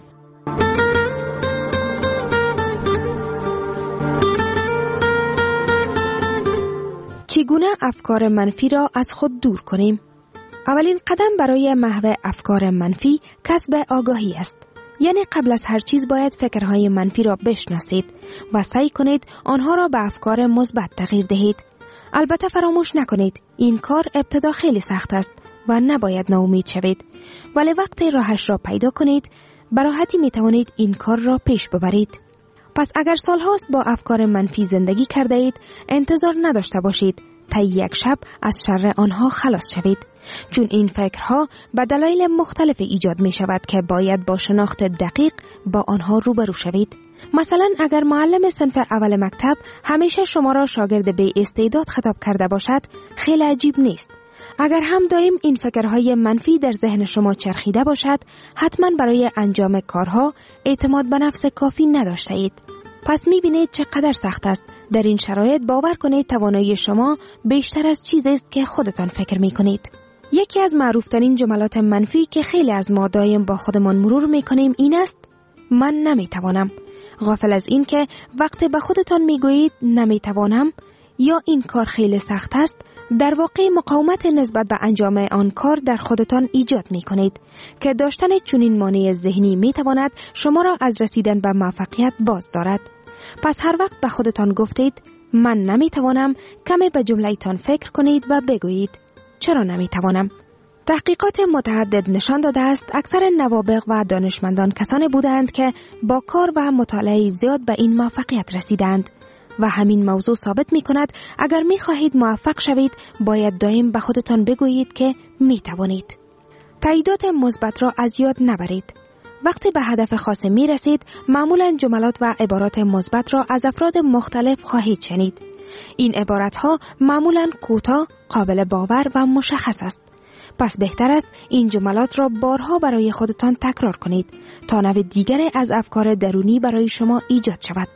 چگونه افکار منفی را از خود دور کنیم؟ اولین قدم برای محو افکار منفی کسب آگاهی است. یعنی قبل از هر چیز باید فکرهای منفی را بشناسید و سعی کنید آنها را به افکار مثبت تغییر دهید. البته فراموش نکنید این کار ابتدا خیلی سخت است و نباید ناامید شوید، ولی وقتی راهش را پیدا کنید به راحتی می توانید این کار را پیش ببرید. پس اگر سالهاست با افکار منفی زندگی کرده اید انتظار نداشته باشید تا یک شب از شر آنها خلاص شوید، چون این فکرها به دلایل مختلف ایجاد می شود که باید با شناخت دقیق با آنها روبرو شوید. مثلا اگر معلم صنف اول مکتب همیشه شما را شاگرد بی استعداد خطاب کرده باشد خیلی عجیب نیست. اگر هم دائم این فکرهای منفی در ذهن شما چرخیده باشد حتما برای انجام کارها اعتماد به نفس کافی نداشته اید. پس می بینید چقدر سخت است. در این شرایط باور کنید توانایی شما بیشتر از چیزی است که خودتان فکر می کنید. یکی از معروفترین جملات منفی که خیلی از ما دائم با خودمان مرور می کنیم این است: من نمی توانم. غافل از این که وقتی به خودتان می گویید نمی توانم یا این کار خیلی سخت است، در واقع مقاومت نسبت به انجام آن کار در خودتان ایجاد می کنید که داشتن چنین مانع ذهنی می تواند شما را از رسیدن به موفقیت باز دارد. پس هر وقت به خودتان گفتید من نمی توانم، کمی به جمله تان فکر کنید و بگویید چرا نمی توانم؟ تحقیقات متعدد نشان داده است اکثر نوابغ و دانشمندان کسانی بودند که با کار و مطالعه زیاد به این موفقیت رسیدند و همین موضوع ثابت می کند اگر می خواهید موفق شوید باید دائم به خودتان بگویید که می توانید. تاییدات مثبت را از یاد نبرید. وقتی به هدف خاص می رسید معمولا جملات و عبارات مثبت را از افراد مختلف خواهید شنید. این عبارت ها معمولا کوتاه، قابل باور و مشخص است. پس بهتر است این جملات را بارها برای خودتان تکرار کنید تا نوع دیگر از افکار درونی برای شما ایجاد شود.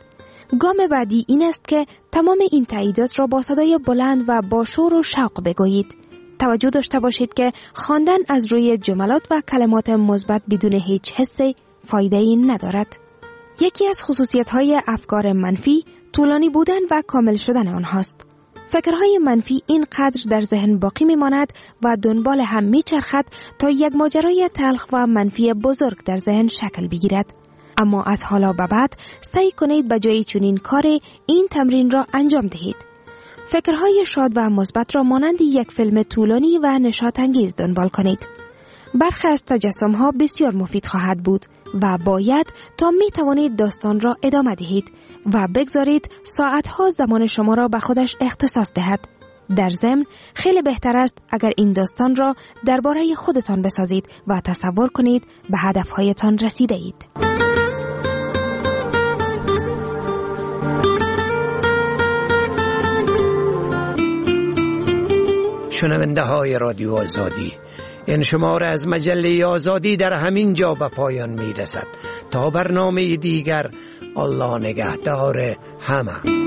گام بعدی این است که تمام این تاییدات را با صدای بلند و با شور و شوق بگویید. توجه داشته باشید که خواندن از روی جملات و کلمات مثبت بدون هیچ حسی فایده‌ای ندارد. یکی از خصوصیت‌های افکار منفی طولانی بودن و کامل شدن آنهاست. فکرهای منفی اینقدر در ذهن باقی می‌ماند و دنبال هم می‌چرخد تا یک ماجرای تلخ و منفی بزرگ در ذهن شکل بگیرد. اما از حالا به بعد سعی کنید به جای چنین کاری این تمرین را انجام دهید. فکرهای شاد و مثبت را مانند یک فیلم طولانی و نشاط انگیز دنبال کنید. برخی از تجسم‌ها بسیار مفید خواهد بود و باید تا می توانید داستان را ادامه دهید و بگذارید ساعتها زمان شما را به خودش اختصاص دهد. در ضمن خیلی بهتر است اگر این داستان را درباره خودتان بسازید و تصور کنید به هدفهایتان رسیده اید. شنونده های رادیو آزادی، این شماره از مجله آزادی در همین جا به پایان می رسد. تا برنامه دیگر، الله نگهدار همه.